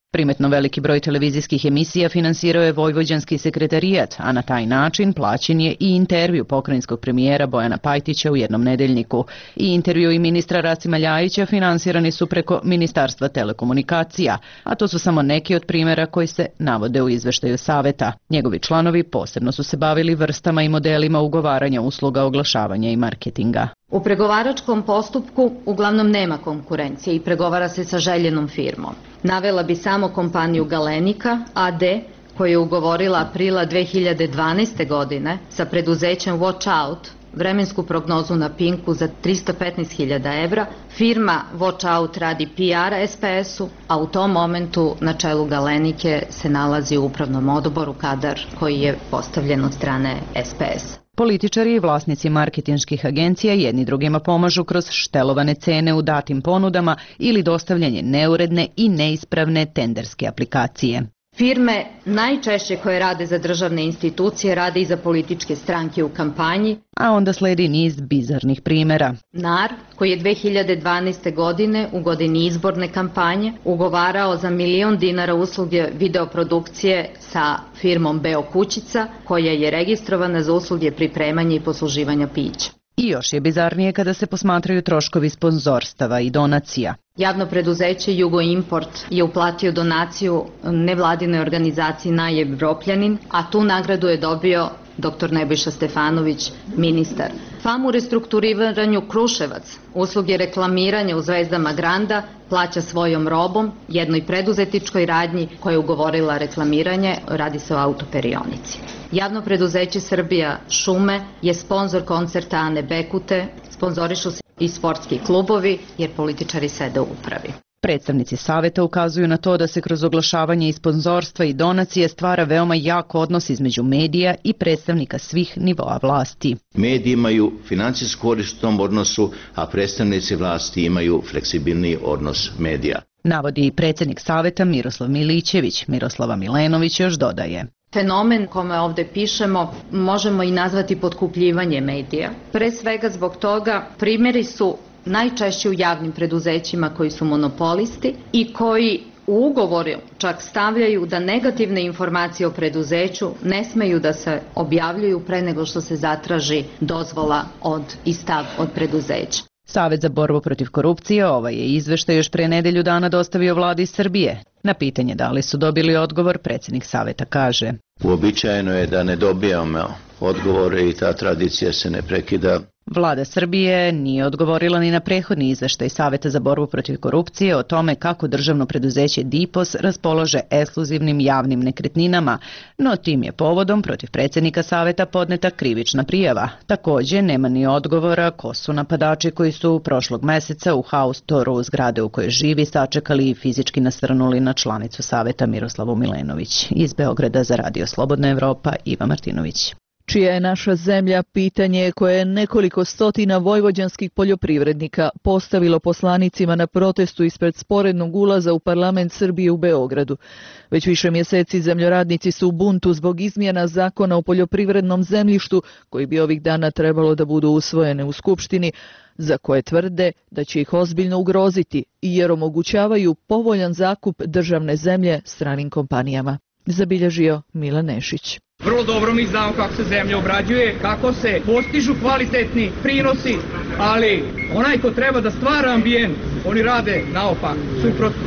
Primetno veliki broj televizijskih emisija finansirao je Vojvođanski sekretarijat, a na taj način plaćen je i intervju pokrajinskog premijera Bojana Pajtića u jednom nedeljniku. I intervju i ministra Racima Ljajića finansirani su preko Ministarstva telekomunikacija, a to su samo neki od primjera koji se navode u izveštaju Saveta. Njegovi članovi posebno su se bavili vrstama i modelima ugovaranja usluga oglašavanja i marketinga. U pregovaračkom postupku uglavnom nema konkurencije i pregovara se sa željenom firmom. Navela bi samo kompaniju Galenika A D koja je ugovorila aprila dve hiljade dvanaeste. godine sa preduzećem Watch Out vremensku prognozu na Pinku za tristo petnaest hiljada evra. Firma Watch Out radi P R S P S-u, a u tom momentu na čelu Galenike se nalazi u upravnom odboru kadar koji je postavljen od strane S P S. Političari i vlasnici marketinških agencija jedni drugima pomažu kroz štelovane cene u datim ponudama ili dostavljanje neuredne i neispravne tenderske aplikacije. Firme najčešće koje rade za državne institucije rade i za političke stranke u kampanji. A onda sledi niz bizarnih primjera. N A R, koji je dve hiljade dvanaeste. godine u godini izborne kampanje ugovarao za milion dinara usluge videoprodukcije sa firmom Beo Kućica, koja je registrovana za usluge pripremanja i posluživanja pića. I još je bizarnije kada se posmatraju troškovi sponzorstava i donacija. Javno preduzeće Jugoimport je uplatio donaciju nevladinoj organizaciji Najevropljanin, a tu nagradu je dobio doktor Nebojša Stefanović, ministar. F A M u restrukturiranju Kruševac, usluge reklamiranja u Zvezdama Granda, plaća svojom robom, jednoj preduzetičkoj radnji koja je ugovorila reklamiranje, radi se o autoperionici. Javno preduzeće Srbija šume je sponzor koncerta Ane Bekute, sponzorišu se i sportski klubovi jer političari sede u upravi. Predstavnici Saveta ukazuju na to da se kroz oglašavanje i sponzorstva i donacije stvara veoma jak odnos između medija i predstavnika svih nivoa vlasti. Mediji imaju finansijsku korist u tom odnosu, a predstavnici vlasti imaju fleksibilniji odnos medija. Navodi i predsjednik Saveta Miroslav Milićević. Miroslava Milenović još dodaje. Fenomen kome ovde pišemo možemo i nazvati potkupljivanje medija. Pre svega zbog toga primjeri su najčešće u javnim preduzećima koji su monopolisti i koji u ugovoru čak stavljaju da negativne informacije o preduzeću ne smeju da se objavljuju pre nego što se zatraži dozvola od i stav od preduzeća. Savet za borbu protiv korupcije ovaj je izveštaj još pre nedelju dana dostavio vladi Srbije. Na pitanje da li su dobili odgovor, predsjednik Saveta kaže. Uobičajeno je da ne dobijamo odgovore i ta tradicija se ne prekida. Vlada Srbije nije odgovorila ni na prethodni izveštaj Saveta za borbu protiv korupcije o tome kako državno preduzeće Dipos raspolaže ekskluzivnim javnim nekretninama, no tim je povodom protiv predsjednika Saveta podneta krivična prijava. Također nema ni odgovora ko su napadači koji su prošlog meseca u haustoru zgrade u kojoj živi sačekali i fizički nasrnuli na članicu Saveta Miroslavu Milenović. Iz Beograda za Radio Slobodna Evropa, Iva Martinović. Čija je naša zemlja, pitanje koje je nekoliko stotina vojvođanskih poljoprivrednika postavilo poslanicima na protestu ispred sporednog ulaza u parlament Srbije u Beogradu. Već više mjeseci zemljoradnici su u buntu zbog izmjena zakona o poljoprivrednom zemljištu koji bi ovih dana trebalo da budu usvojene u Skupštini, za koje tvrde da će ih ozbiljno ugroziti jer omogućavaju povoljan zakup državne zemlje stranim kompanijama. Zabilježio Milan Nešić. Vrlo dobro mi znamo kako se zemlja obrađuje, kako se postižu kvalitetni prinosi, ali onaj ko treba da stvara ambijent, oni rade naopak, suprotno.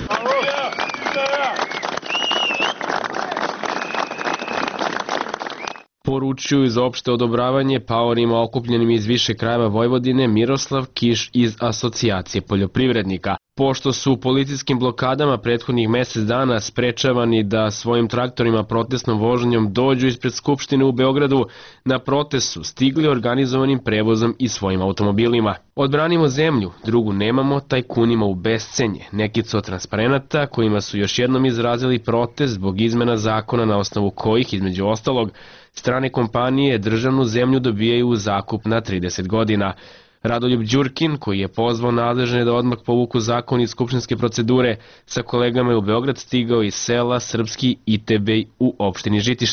Poručuju za opšte odobravanje paorima okupljenim iz više krajeva Vojvodine Miroslav Kiš iz Asocijacije poljoprivrednika. Pošto su policijskim blokadama prethodnih mjesec dana sprečavani da svojim traktorima protestnom vožnjom dođu ispred Skupštine u Beogradu, na protest su stigli organizovanim prevozom i svojim automobilima. Odbranimo zemlju, drugu nemamo, tajkunima u bescenje. Nekica od transparenata kojima su još jednom izrazili protest zbog izmena zakona na osnovu kojih, između ostalog, strane kompanije državnu zemlju dobijaju u zakup na trideset godina. Radoljub Đurkin, koji je pozvao nadležne da odmah povuku zakon iz skupštinske procedure, sa kolegama je u Beograd stigao iz sela Srpski Itebej u opštini Žitište.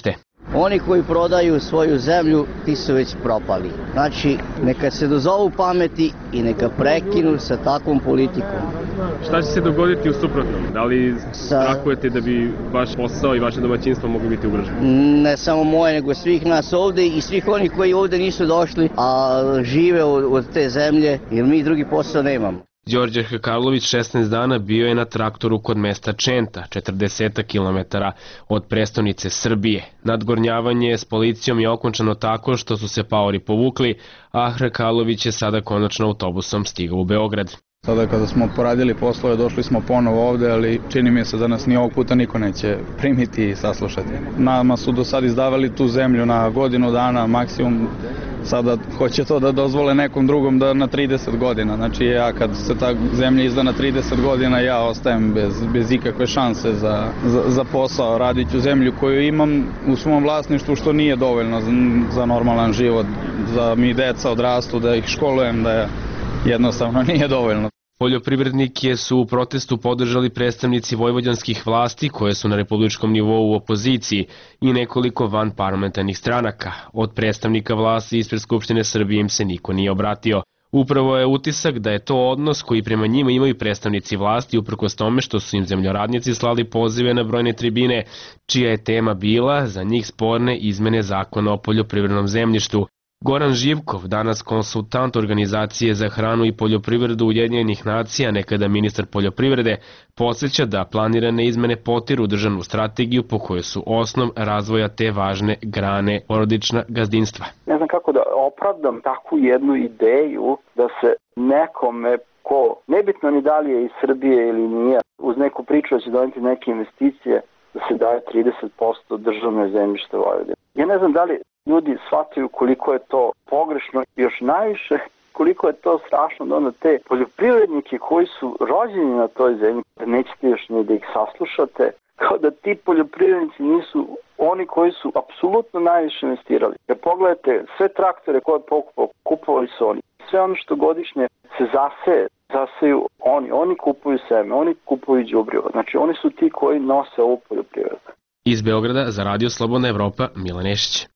Oni koji prodaju svoju zemlju, ti su već propali. Znači, neka se dozovu pameti i neka prekinu sa takvom politikom. Šta će se dogoditi u suprotnom? Da li strahujete da bi vaš posao i vaše domaćinstvo mogli biti ugroženi? Ne samo moje, nego svih nas ovde i svih onih koji ovde nisu došli, a žive od, od te zemlje, jer mi drugi posao nemamo. Đorđe Karlović šesnaest dana bio je na traktoru kod mesta Čenta, četrdeset kilometara od prestonice Srbije. Nadgornjavanje s policijom je okončano tako što su se paori povukli, a Karlović je sada konačno autobusom stigao u Beograd. Sada kada smo poradili poslove, došli smo ponovo ovde, ali čini mi se da nas ni ovog puta niko neće primiti i saslušati. Nama su do sad izdavali tu zemlju na godinu dana, maksimum sada hoće to da dozvole nekom drugom da na trideset godina. Znači ja kad se ta zemlja izda na trideset godina, ja ostajem bez, bez ikakve šanse za, za, za posao. Radit ću zemlju koju imam u svom vlasništvu, što nije dovoljno za, za normalan život, za mi deca odrastu, da ih školujem, da je jednostavno nije dovoljno. Poljoprivrednike su u protestu podržali predstavnici vojvođanskih vlasti koje su na republičkom nivou u opoziciji i nekoliko vanparlamentarnih stranaka. Od predstavnika vlasti ispred Skupštine Srbije im se niko nije obratio. Upravo je utisak da je to odnos koji prema njima imaju predstavnici vlasti uprkos tome što su im zemljoradnici slali pozive na brojne tribine, čija je tema bila za njih sporne izmene zakona o poljoprivrednom zemljištu. Goran Živkov, danas konsultant Organizacije za hranu i poljoprivredu Ujedinjenih nacija, nekada ministar poljoprivrede, podsjeća da planirane izmene potiru državnu strategiju po kojoj su osnov razvoja te važne grane porodična gazdinstva. Ne znam kako da opravdam takvu jednu ideju da se nekome ko, nebitno ni da li je iz Srbije ili nije, uz neku priču da će doneti neke investicije, da se daje trideset posto državne zemljište Vojvodine. Ja ne znam da li ljudi shvataju koliko je to pogrešno, još najviše koliko je to strašno da onda te poljoprivrednike koji su rođeni na toj zemlji, da nećete još ni da ih saslušate, kao da ti poljoprivrednici nisu oni koji su apsolutno najviše investirali. Jer pogledajte, sve traktore koje je pokupao, kupovali su oni. Sve ono što godišnje se zaseje, zaseju oni. Oni kupuju seme, oni kupuju đubrivo. Znači oni su ti koji nose ovu poljoprivredu. Iz Beograda za Radio Slobodna Evropa, Milan Nešić.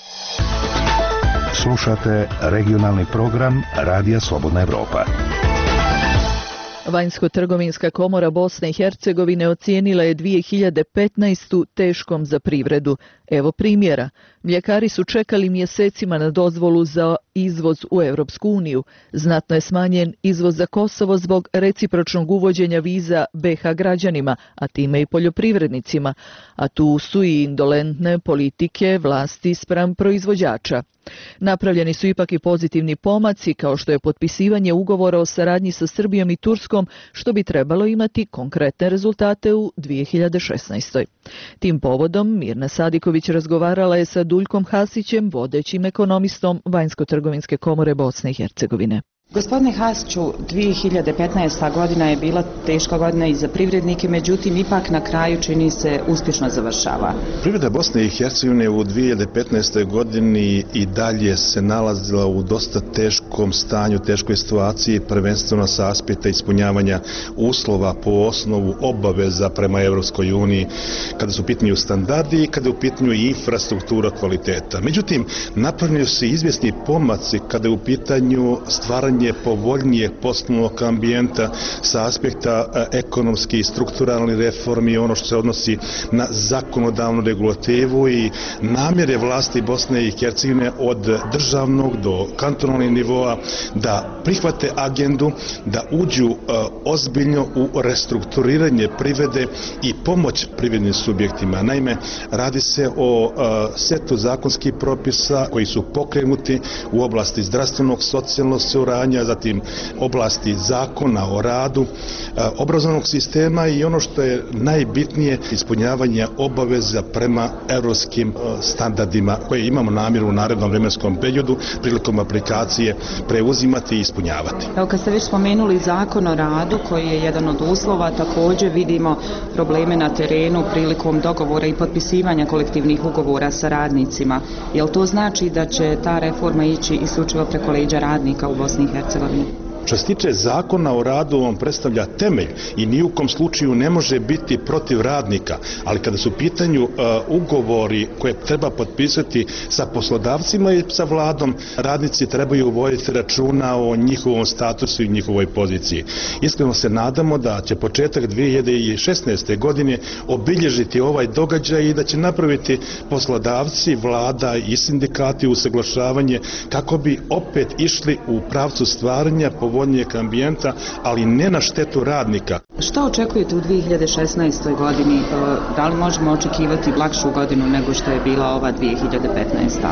Slušate regionalni program Radija Slobodna Evropa. Vanjsko-trgovinska komora Bosne i Hercegovine ocijenila je dvije hiljade petnaestu. teškom za privredu. Evo primjera. Mljekari su čekali mjesecima na dozvolu za izvoz u Europsku uniju. Znatno je smanjen izvoz za Kosovo zbog recipročnog uvođenja viza be ha građanima, a time i poljoprivrednicima. A tu su i indolentne politike vlasti spram proizvođača. Napravljeni su ipak i pozitivni pomaci, kao što je potpisivanje ugovora o saradnji sa Srbijom i Turskom, što bi trebalo imati konkretne rezultate u dvije hiljade šesnaestoj. Tim povodom Mirna Sadiković razgovarala je sa Duljkom Hasićem, vodećim ekonomistom Vanjsko-trgovinske komore Bosne i Hercegovine. Gospodine Hasiću, dvije hiljade petnaesta. godina je bila teška godina i za privrednike, međutim ipak na kraju čini se uspješno završava. Privreda Bosne i Hercegovine u dvije hiljade petnaestoj. godini i dalje se nalazila u dosta teškom stanju, teškoj situaciji, prvenstveno sa aspekta ispunjavanja uslova po osnovu obaveza prema Evropskoj uniji, kada su u pitanju standardi i kada je u pitanju i infrastruktura kvaliteta. Međutim, napravljaju se izvjesni pomaci kada je u pitanju stvaranje povoljnijeg poslovnog ambijenta sa aspekta ekonomske i strukturalne reformi i ono što se odnosi na zakonodavnu regulativu i namjere vlasti Bosne i Hercegovine od državnog do kantonalnog nivoa da prihvate agendu, da uđu uh, ozbiljno u restrukturiranje privrede i pomoć privrednim subjektima. Naime, radi se o uh, setu zakonskih propisa koji su pokrenuti u oblasti zdravstvenog, socijalnog osiguranja, zatim oblasti zakona o radu, obrazovnog sistema i ono što je najbitnije, ispunjavanje obaveza prema evropskim standardima koje imamo namjeru u narednom vremenskom periodu prilikom aplikacije preuzimati i ispunjavati. Evo, kad ste već spomenuli zakon o radu koji je jedan od uslova, također vidimo probleme na terenu prilikom dogovora i potpisivanja kolektivnih ugovora sa radnicima. Jel to znači da će ta reforma ići isključivo preko leđa radnika u Bosni i Hercegovini? Što se tiče zakona o radu, on predstavlja temelj i ni u kom slučaju ne može biti protiv radnika, ali kada su u pitanju uh, ugovori koje treba potpisati sa poslodavcima i sa vladom, radnici trebaju voditi računa o njihovom statusu i njihovoj poziciji. Iskreno se nadamo da će početak dvije hiljade šesnaeste. godine obilježiti ovaj događaj i da će napraviti poslodavci, vlada i sindikati usaglašavanje kako bi opet išli u pravcu stvaranja povoljnijeg ambijenta, ali ne na štetu radnika. Šta očekujete u dvije hiljade šesnaestoj. godini? Da li možemo očekivati lakšu godinu nego što je bila ova dvije hiljade petnaesta.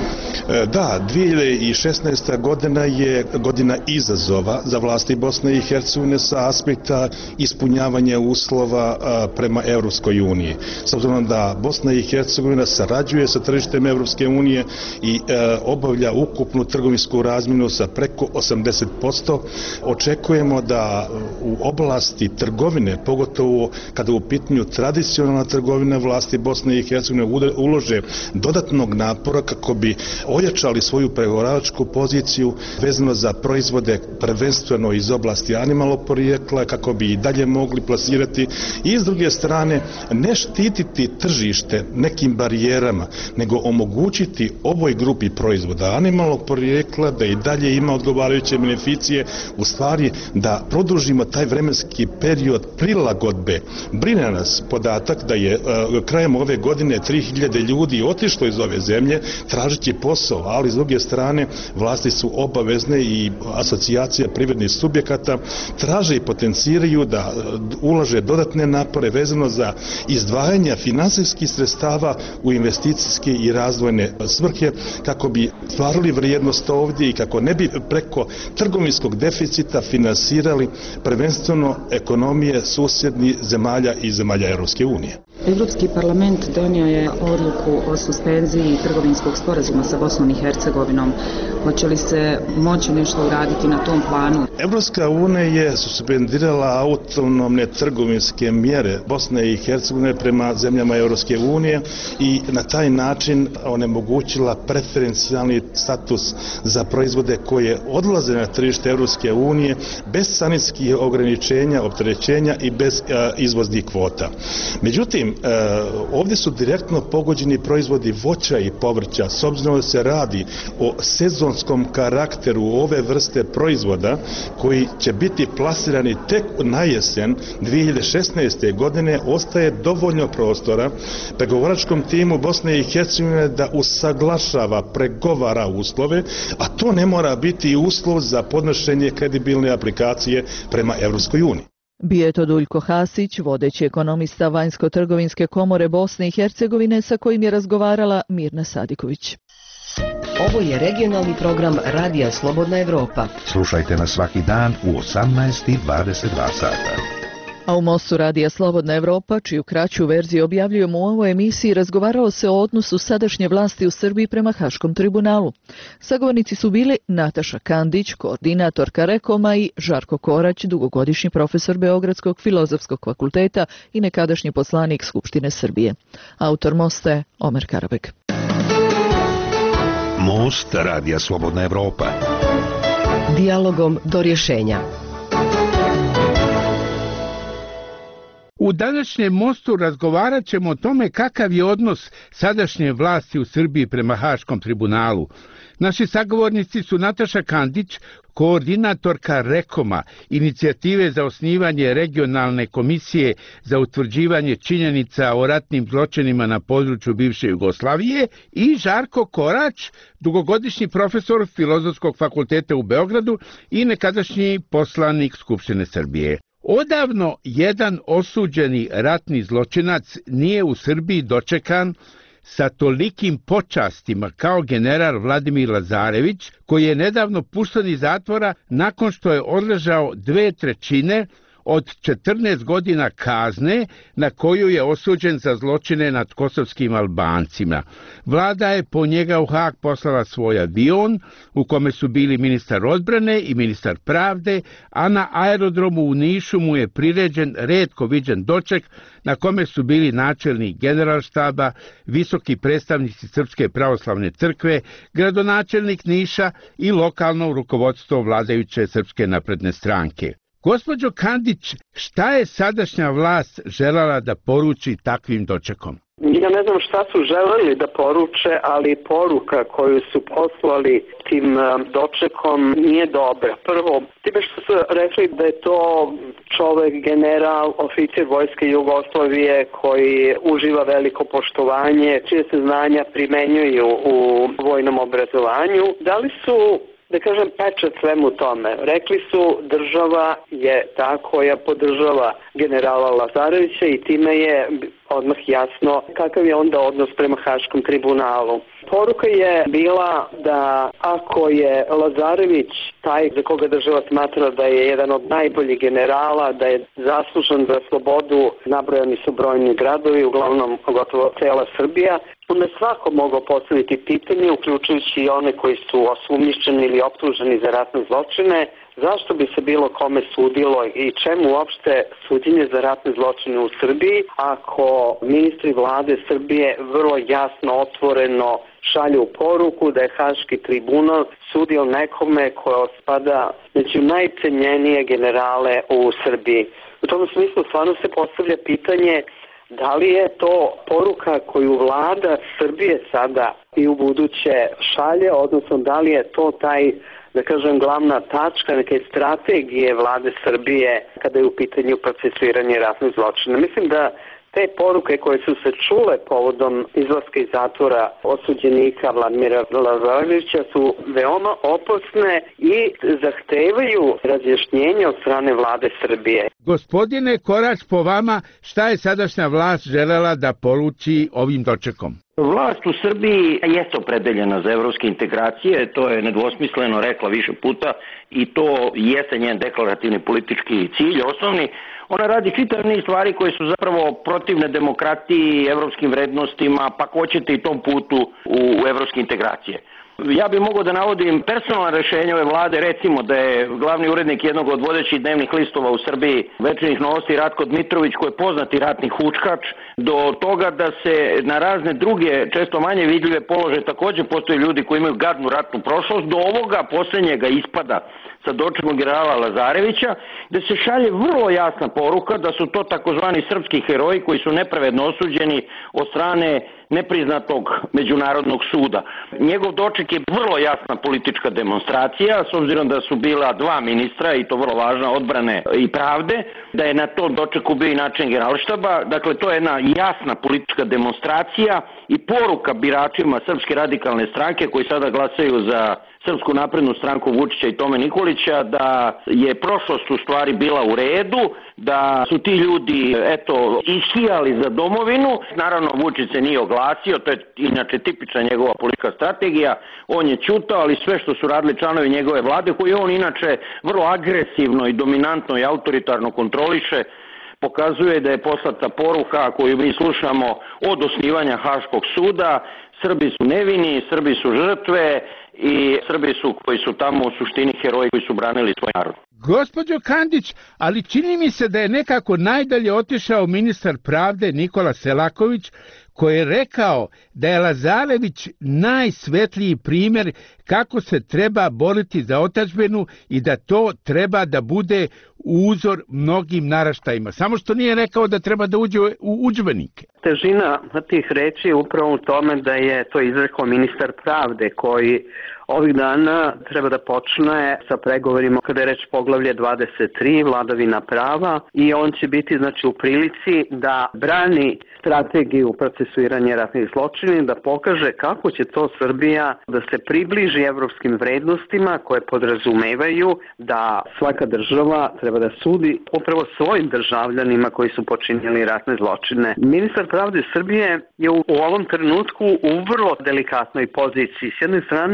Da, dvije hiljade šesnaesta. godina je godina izazova za vlasti Bosne i Hercegovine sa aspekta ispunjavanja uslova prema Evropskoj uniji. S obzirom da Bosna i Hercegovina sarađuje sa tržištem Evropske unije i obavlja ukupnu trgovinsku razmjenu sa preko osamdeset posto, očekujemo da u oblasti trgovine, pogotovo kada u pitanju tradicionalna trgovina, vlasti Bosne i Hercegovine ulože dodatnog napora kako bi ojačali svoju pregovaračku poziciju vezano za proizvode prvenstveno iz oblasti animalnog porijekla, kako bi i dalje mogli plasirati i s druge strane ne štititi tržište nekim barijerama, nego omogućiti ovoj grupi proizvoda animalnog porijekla da i dalje ima odgovarajuće beneficije, u stvari da produžimo taj vremenski period prilagodbe. Brine nas podatak da je uh, krajem ove godine tri hiljade ljudi otišlo iz ove zemlje tražeći posao, ali s druge strane vlasti su obavezne i asocijacija privrednih subjekata traže i potenciraju da ulaže dodatne napore vezano za izdvajanja finansijskih sredstava u investicijske i razvojne svrhe kako bi stvarali vrijednost ovdje i kako ne bi preko trgovinskog deficita finansirali prvenstveno ekonomije susjednih zemalja i zemalja Europske unije. Evropski parlament donio je odluku o suspenziji trgovinskog sporazuma sa Bosnom i Hercegovinom. Hoće li se moći nešto uraditi na tom planu? Evropska unija je suspendirala autonomne trgovinske mjere Bosne i Hercegovine prema zemljama Evropske unije i na taj način onemogućila preferencijalni status za proizvode koje odlaze na tržište Evropske unije bez sanitskih ograničenja, opterećenja i bez uh, izvoznih kvota. Međutim, uh, ovdje su direktno pogođeni proizvodi voća i povrća, s obzirom da se radi o sezonskom karakteru ove vrste proizvoda koji će biti plasirani tek na jesen dvije hiljade šesnaeste. godine, ostaje dovoljno prostora pregovaračkom timu Bosne i Hercegovine da usaglašava, pregovara uslove, a to ne mora biti uslov za podnošenje kredibilne aplikacije prema Evropskoj uniji. Bio je to Duljko Hasić, vodeći ekonomista Vanjsko-trgovinske komore Bosne i Hercegovine, sa kojim je razgovarala Mirna Sadiković. Ovo je regionalni program Radija Slobodna Evropa. Slušajte nas svaki dan u osamnaest i dvadeset dva sata. A u Mostu Radija Slobodna Evropa, čiju kraću verziju objavljujemo u ovoj emisiji, razgovaralo se o odnosu sadašnje vlasti u Srbiji prema Haškom tribunalu. Sagovornici su bili Nataša Kandić, koordinatorka Rekoma, i Žarko Korać, dugogodišnji profesor Beogradskog filozofskog fakulteta i nekadašnji poslanik Skupštine Srbije. Autor Mosta je Omer Karabek. Most Radija Slobodna Evropa. Dijalogom do rješenja. U današnjem Mostu razgovarat ćemo o tome kakav je odnos sadašnje vlasti u Srbiji prema Haškom tribunalu. Naši sagovornici su Nataša Kandić, koordinatorka Rekoma, inicijative za osnivanje regionalne komisije za utvrđivanje činjenica o ratnim zločinima na području bivše Jugoslavije, i Žarko Korać, dugogodišnji profesor Filozofskog fakulteta u Beogradu i nekadašnji poslanik Skupštine Srbije. Odavno jedan osuđeni ratni zločinac nije u Srbiji dočekan sa tolikim počastima kao general Vladimir Lazarević, koji je nedavno pušten iz zatvora nakon što je odležao dve trećine od četrnaest godina kazne na koju je osuđen za zločine nad kosovskim Albancima. Vlada je po njega u Hag poslala svoj avion u kome su bili ministar odbrane i ministar pravde, a na aerodromu u Nišu mu je priređen retko viđen doček na kome su bili načelnik generalštaba, visoki predstavnici Srpske pravoslavne crkve, gradonačelnik Niša i lokalno rukovodstvo vladajuće Srpske napredne stranke. Gospođo Kandić, šta je sadašnja vlast željela da poruči takvim dočekom? Ja ne znam šta su želeli da poruče, ali poruka koju su poslali tim dočekom nije dobra. Prvo, time što su rekli da je to čovek, general, oficir vojske Jugoslavije koji uživa veliko poštovanje, čije se znanja primenjuju u vojnom obrazovanju, dali su, da kažem, pečat svemu tome. Rekli su država je ta koja podržava generala Lazarevića i time je odmah jasno kakav je onda odnos prema Haškom tribunalu. Poruka je bila da ako je Lazarević taj za koga država smatra da je jedan od najboljih generala, da je zaslužan za slobodu, nabrojani su brojni gradovi, uglavnom gotovo cela Srbija, onda svako mogao postaviti pitanje, uključujući i one koji su osumnjičeni ili optuženi za ratne zločine, zašto bi se bilo kome sudilo i čemu uopšte suđenje za ratne zločine u Srbiji, ako ministri vlade Srbije vrlo jasno, otvoreno šalju poruku da je Haški tribunal sudio nekome koja spada među najcenjenije generale u Srbiji. U tom smislu stvarno se postavlja pitanje da li je to poruka koju vlada Srbije sada i u buduće šalje, odnosno da li je to taj, da kažem, glavna tačka neke strategije vlade Srbije kada je u pitanju procesuiranje ratnih zločina. Mislim da te poruke koje su se čule povodom izlaska iz zatvora osuđenika Vladimira Lazarevića su veoma opasne i zahtevaju razjašnjenje od strane vlade Srbije. Gospodine Korać, po vama, šta je sadašnja vlast želela da poruči ovim dočekom? Vlast u Srbiji jeste opredeljena za evropske integracije, to je nedvosmisleno rekla više puta i to jeste njen deklarativni politički cilj, osnovni. Ona radi čitav niz stvari koje su zapravo protivne demokratiji, evropskim vrednostima, pa ko ćete i tom putu u evropske integracije. Ja bih mogao da navodim personalno rešenje ove vlade, recimo da je glavni urednik jednog od vodećih dnevnih listova u Srbiji, Večernjih novosti, Ratko Dmitrović, koji je poznati ratni hučkač, do toga da se na razne druge, često manje vidljive položaje takođe postoje ljudi koji imaju gadnu ratnu prošlost, do ovoga posljednjega ispada sa dočekom generala Lazarevića, gde se šalje vrlo jasna poruka da su to takozvani srpski heroji koji su nepravedno osuđeni od strane nepriznatog međunarodnog suda. Njegov doček je vrlo jasna politička demonstracija, s obzirom da su bila dva ministra, i to vrlo važna, odbrane i pravde, da je na tom dočeku bio i načelnik generalštaba. Dakle, to je jedna jasna politička demonstracija i poruka biračima Srpske radikalne stranke koji sada glasaju za Srpsku naprednu stranku Vučića i Tome Nikolića, da je prošlost u stvari bila u redu, da su ti ljudi, eto, ishijali za domovinu. Naravno, Vučić se nije oglasio, to je inače tipična njegova politika strategija, on je ćutao, ali sve što su radili članovi njegove vlade, koji on inače vrlo agresivno i dominantno i autoritarno kontroliše, pokazuje da je poslata poruka koju mi slušamo od osnivanja Haškog suda: Srbi su nevini, Srbi su žrtve i Srbi su koji su tamo u suštini heroji koji su branili svoj narod. Gospođo Kandić, ali čini mi se da je nekako najdalje otišao ministar pravde Nikola Selaković, koji je rekao da je Lazarević najsvetliji primjer kako se treba boriti za otadžbinu i da to treba da bude uzor mnogim naraštajima. Samo što nije rekao da treba da uđe u udžbenike. Težina tih reči je upravo u tome da je to izrekao ministar pravde koji ovih dana treba da počne sa pregovorima kada je reč poglavlje dvadeset tri, vladavina prava, i on će biti znači u prilici da brani strategiju procesuiranja ratnih zločina, da pokaže kako će to Srbija da se približi evropskim vrednostima koje podrazumevaju da svaka država treba da sudi upravo svojim državljanima koji su počinjali ratne zločine. Ministar pravde Srbije je u ovom trenutku u vrlo delikatnoj poziciji. S jedne strane,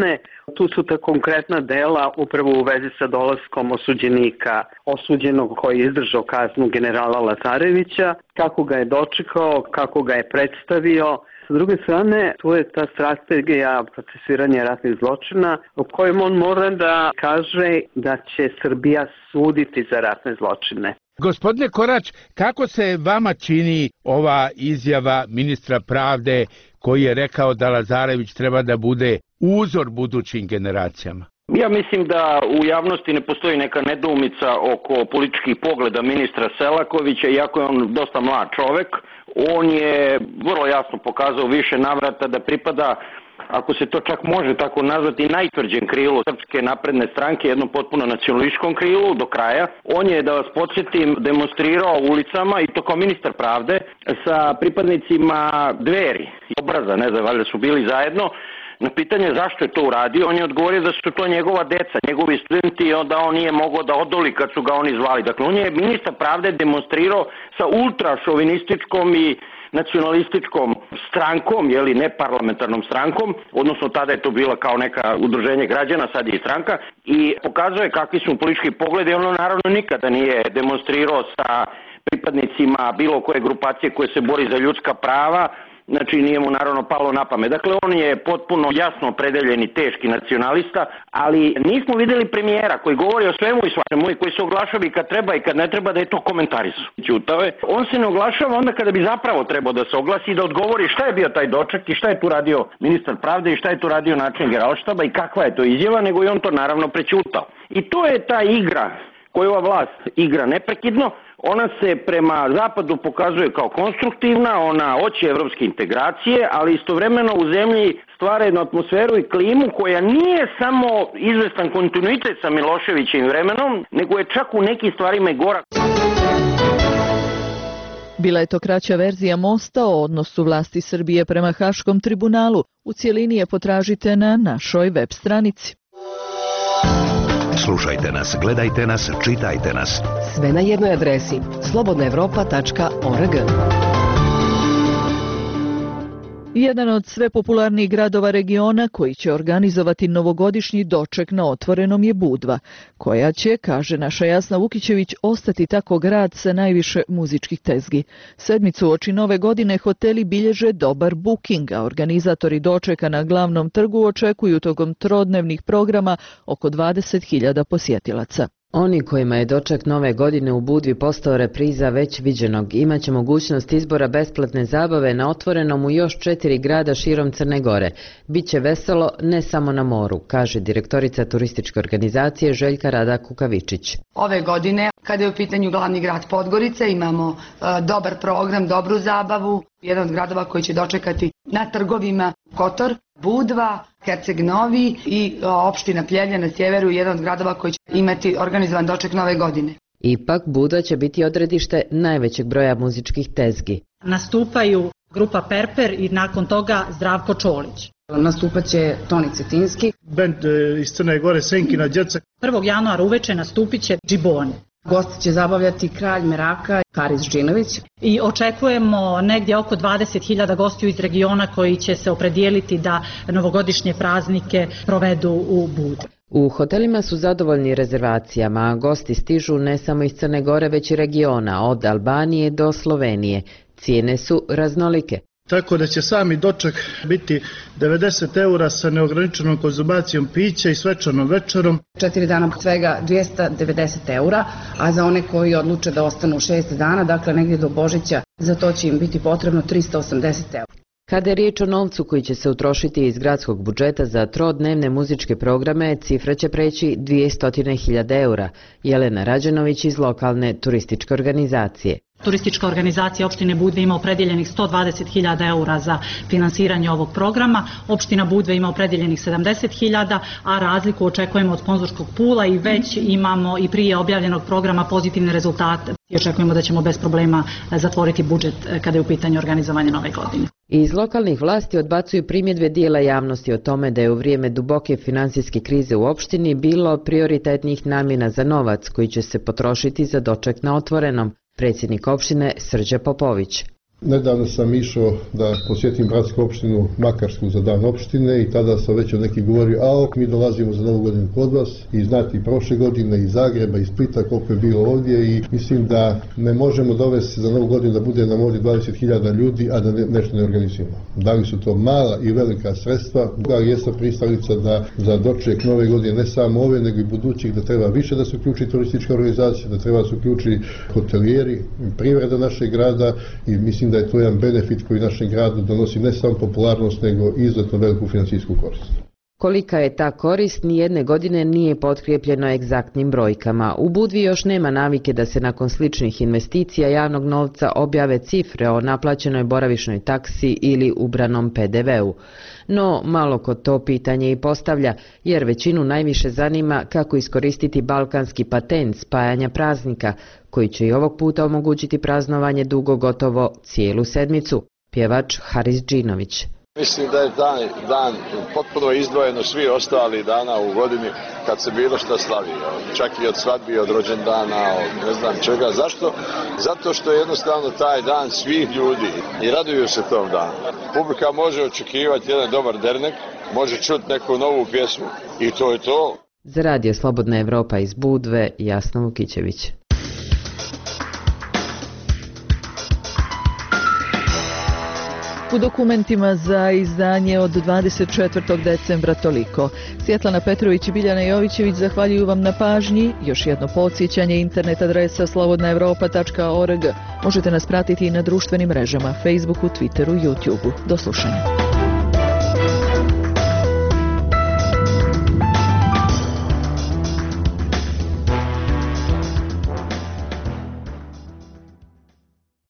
Tu su ta konkretna dela upravo u vezi sa dolaskom osuđenika, osuđenog koji je izdržao kaznu generala Lazarevića, kako ga je dočekao, kako ga je predstavio. S druge strane, tu je ta strategija procesiranja ratnih zločina u kojem on mora da kaže da će Srbija suditi za ratne zločine. Gospodine Korać, kako se vama čini ova izjava ministra pravde koji je rekao da Lazarević treba da bude uzor budućim generacijama? Ja mislim da u javnosti ne postoji neka nedoumica oko političkih pogleda ministra Selakovića, iako je on dosta mlad čovek. On je vrlo jasno pokazao više navrata da pripada, ako se to čak može tako nazvati, najtvrđem krilu Srpske napredne stranke, jednom potpuno nacionalističkom krilu do kraja. On je, da vas podsjetim, demonstrirao ulicama, i to kao ministar pravde, sa pripadnicima Dveri i Obraza, ne znam, valjda su bili zajedno. Na pitanje zašto je to uradio, on je odgovorio da su to njegova deca, njegovi studenti, i onda on nije mogao da odoli kad su ga oni zvali. Dakle, on je ministar pravde demonstrirao sa ultrašovinističkom i nacionalističkom strankom, jeli, ne parlamentarnom strankom, odnosno tada je to bila kao neka udruženje građana, sad je i stranka, i pokazao je kakvi su politički pogledi. Ono naravno nikada nije demonstrirao sa pripadnicima bilo koje grupacije koje se bori za ljudska prava, znači nije mu naravno palo na pamet. Dakle, on je potpuno jasno opredeljeni teški nacionalista, ali nismo videli premijera koji govori o svemu i svačemu i koji se oglašava i kad treba i kad ne treba da je to komentarisao. Ćutave. On se ne oglašava onda kada bi zapravo trebao da se oglasi i da odgovori šta je bio taj doček i šta je tu radio ministar pravde i šta je tu radio načelnik Generalštaba i kakva je to izjava, nego i on to naravno prećutao. I to je ta igra koju ova vlast igra neprekidno. Ona se prema zapadu pokazuje kao konstruktivna, ona hoće evropske integracije, ali istovremeno u zemlji stvara jednu atmosferu i klimu koja nije samo izvestan kontinuitet sa Miloševićevim vremenom, nego je čak u nekim stvarima i gora. Bila je to kraća verzija Mosta o odnosu vlasti Srbije prema Haškom tribunalu. U cijelini je potražite na našoj web stranici. Slušajte nas, gledajte nas, čitajte nas. Sve na jednoj adresi slobodna evropa tačka org. Jedan od sve popularnijih gradova regiona koji će organizovati novogodišnji doček na otvorenom je Budva, koja će, kaže naša Jasna Vukićević, ostati tako grad sa najviše muzičkih tezgi. Sedmicu oči nove godine hoteli bilježe dobar booking, a organizatori dočeka na glavnom trgu očekuju tokom trodnevnih programa oko dvadeset hiljada posjetilaca. Oni kojima je doček nove godine u Budvi postao repriza već viđenog imaće mogućnost izbora besplatne zabave na otvorenom u još četiri grada širom Crne Gore. Biće veselo ne samo na moru, kaže direktorica turističke organizacije Željka Rada Kukavičić. Ove godine, kada je u pitanju glavni grad Podgorica, imamo e, dobar program, dobru zabavu. Jedan od gradova koji će dočekati na trgovima Kotor, Budva, Herceg Novi i opština Pljelja na sjeveru, jedan od gradova koji će imati organizovan doček nove godine. Ipak Budva će biti odredište najvećeg broja muzičkih tezgi. Nastupaju grupa Perper i nakon toga Zdravko Čolić. Nastupaće Toni Cetinski. Bend iz Crne Gore Senkina djeca. prvog januara uveče nastupit će Džibone. Gosti će zabavljati Kralj Meraka, Haris Džinović. I očekujemo negdje oko dvadeset hiljada gostiju iz regiona koji će se opredijeliti da novogodišnje praznike provedu u Budvi. U hotelima su zadovoljni rezervacijama, a gosti stižu ne samo iz Crne Gore, već i regiona, od Albanije do Slovenije. Cijene su raznolike. Tako da će sami doček biti devedeset eura sa neograničenom konzumacijom pića i svečanom večerom. Četiri dana svega dvjesto devedeset eura, a za one koji odluče da ostanu šest dana, dakle negdje do Božića, za to će im biti potrebno tristo osamdeset eura. Kada je riječ o novcu koji će se utrošiti iz gradskog budžeta za trodnevne muzičke programe, cifra će preći dvjesto hiljada eura. Jelena Rađenović iz lokalne turističke organizacije. Turistička organizacija opštine Budve ima opredjeljenih sto dvadeset hiljada eura za finansiranje ovog programa. Opština Budve ima opredjeljenih sedamdeset hiljada, a razliku očekujemo od sponzorskog pula i već imamo i prije objavljenog programa pozitivne rezultate. I očekujemo da ćemo bez problema zatvoriti budžet kada je u pitanju organizovanje nove godine. Iz lokalnih vlasti odbacuju primjedbe dijela javnosti o tome da je u vrijeme duboke finansijske krize u opštini bilo prioritetnih namjena za novac koji će se potrošiti za doček na otvorenom. Predsjednik opštine Srđa Popović. Nedavno sam išao da posjetim bratsku opštinu Makarsku za dan opštine i tada sam već od nekih govorio, a mi dolazimo za novu godinu kod vas i znati prošle godine iz Zagreba, iz Splita koliko je bilo ovdje i mislim da ne možemo dovesti za novu godinu da bude nam ovdje dvadeset hiljada ljudi, a da ne, nešto ne organizujemo. Da li su to mala i velika sredstva, da li jesam pristalica da za doček nove godine ne samo ove, nego i budućih da treba više da se uključi turistička organizacija, da treba da se uključi hotelijeri, privreda našeg grada i mislim da je to jedan benefit koji našem gradu donosi ne samo popularnost, nego izuzetno veliku financijsku korist. Kolika je ta korist, nijedne godine nije potkrijepljeno egzaktnim brojkama. U Budvi još nema navike da se nakon sličnih investicija javnog novca objave cifre o naplaćenoj boravišnoj taksi ili ubranom pe de veu. No, malo ko to pitanje i postavlja, jer većinu najviše zanima kako iskoristiti balkanski patent spajanja praznika, koji će i ovog puta omogućiti praznovanje dugo gotovo cijelu sedmicu. Pjevač Haris Džinović. Mislim da je taj dan potpuno izdvojen od svih ostali dana u godini kad se bilo što slavi, čak i od svadbi, od rođendana, od ne znam čega. Zašto? Zato što je jednostavno taj dan svih ljudi i raduju se tom danu. Publika može očekivati jedan dobar dernek, može čuti neku novu pjesmu i to je to. Za Radio Slobodna Evropa iz Budve, Jasna Vukićević. U dokumentima za izdanje od dvadeset četvrtog decembra toliko. Svjetlana Petrović i Biljana Jovićević zahvaljuju vam na pažnji. Još jedno podsjećanje, internet adresa slobodna evropa tačka org. Možete nas pratiti i na društvenim mrežama, Facebooku, Twitteru, YouTubeu. Do slušanja.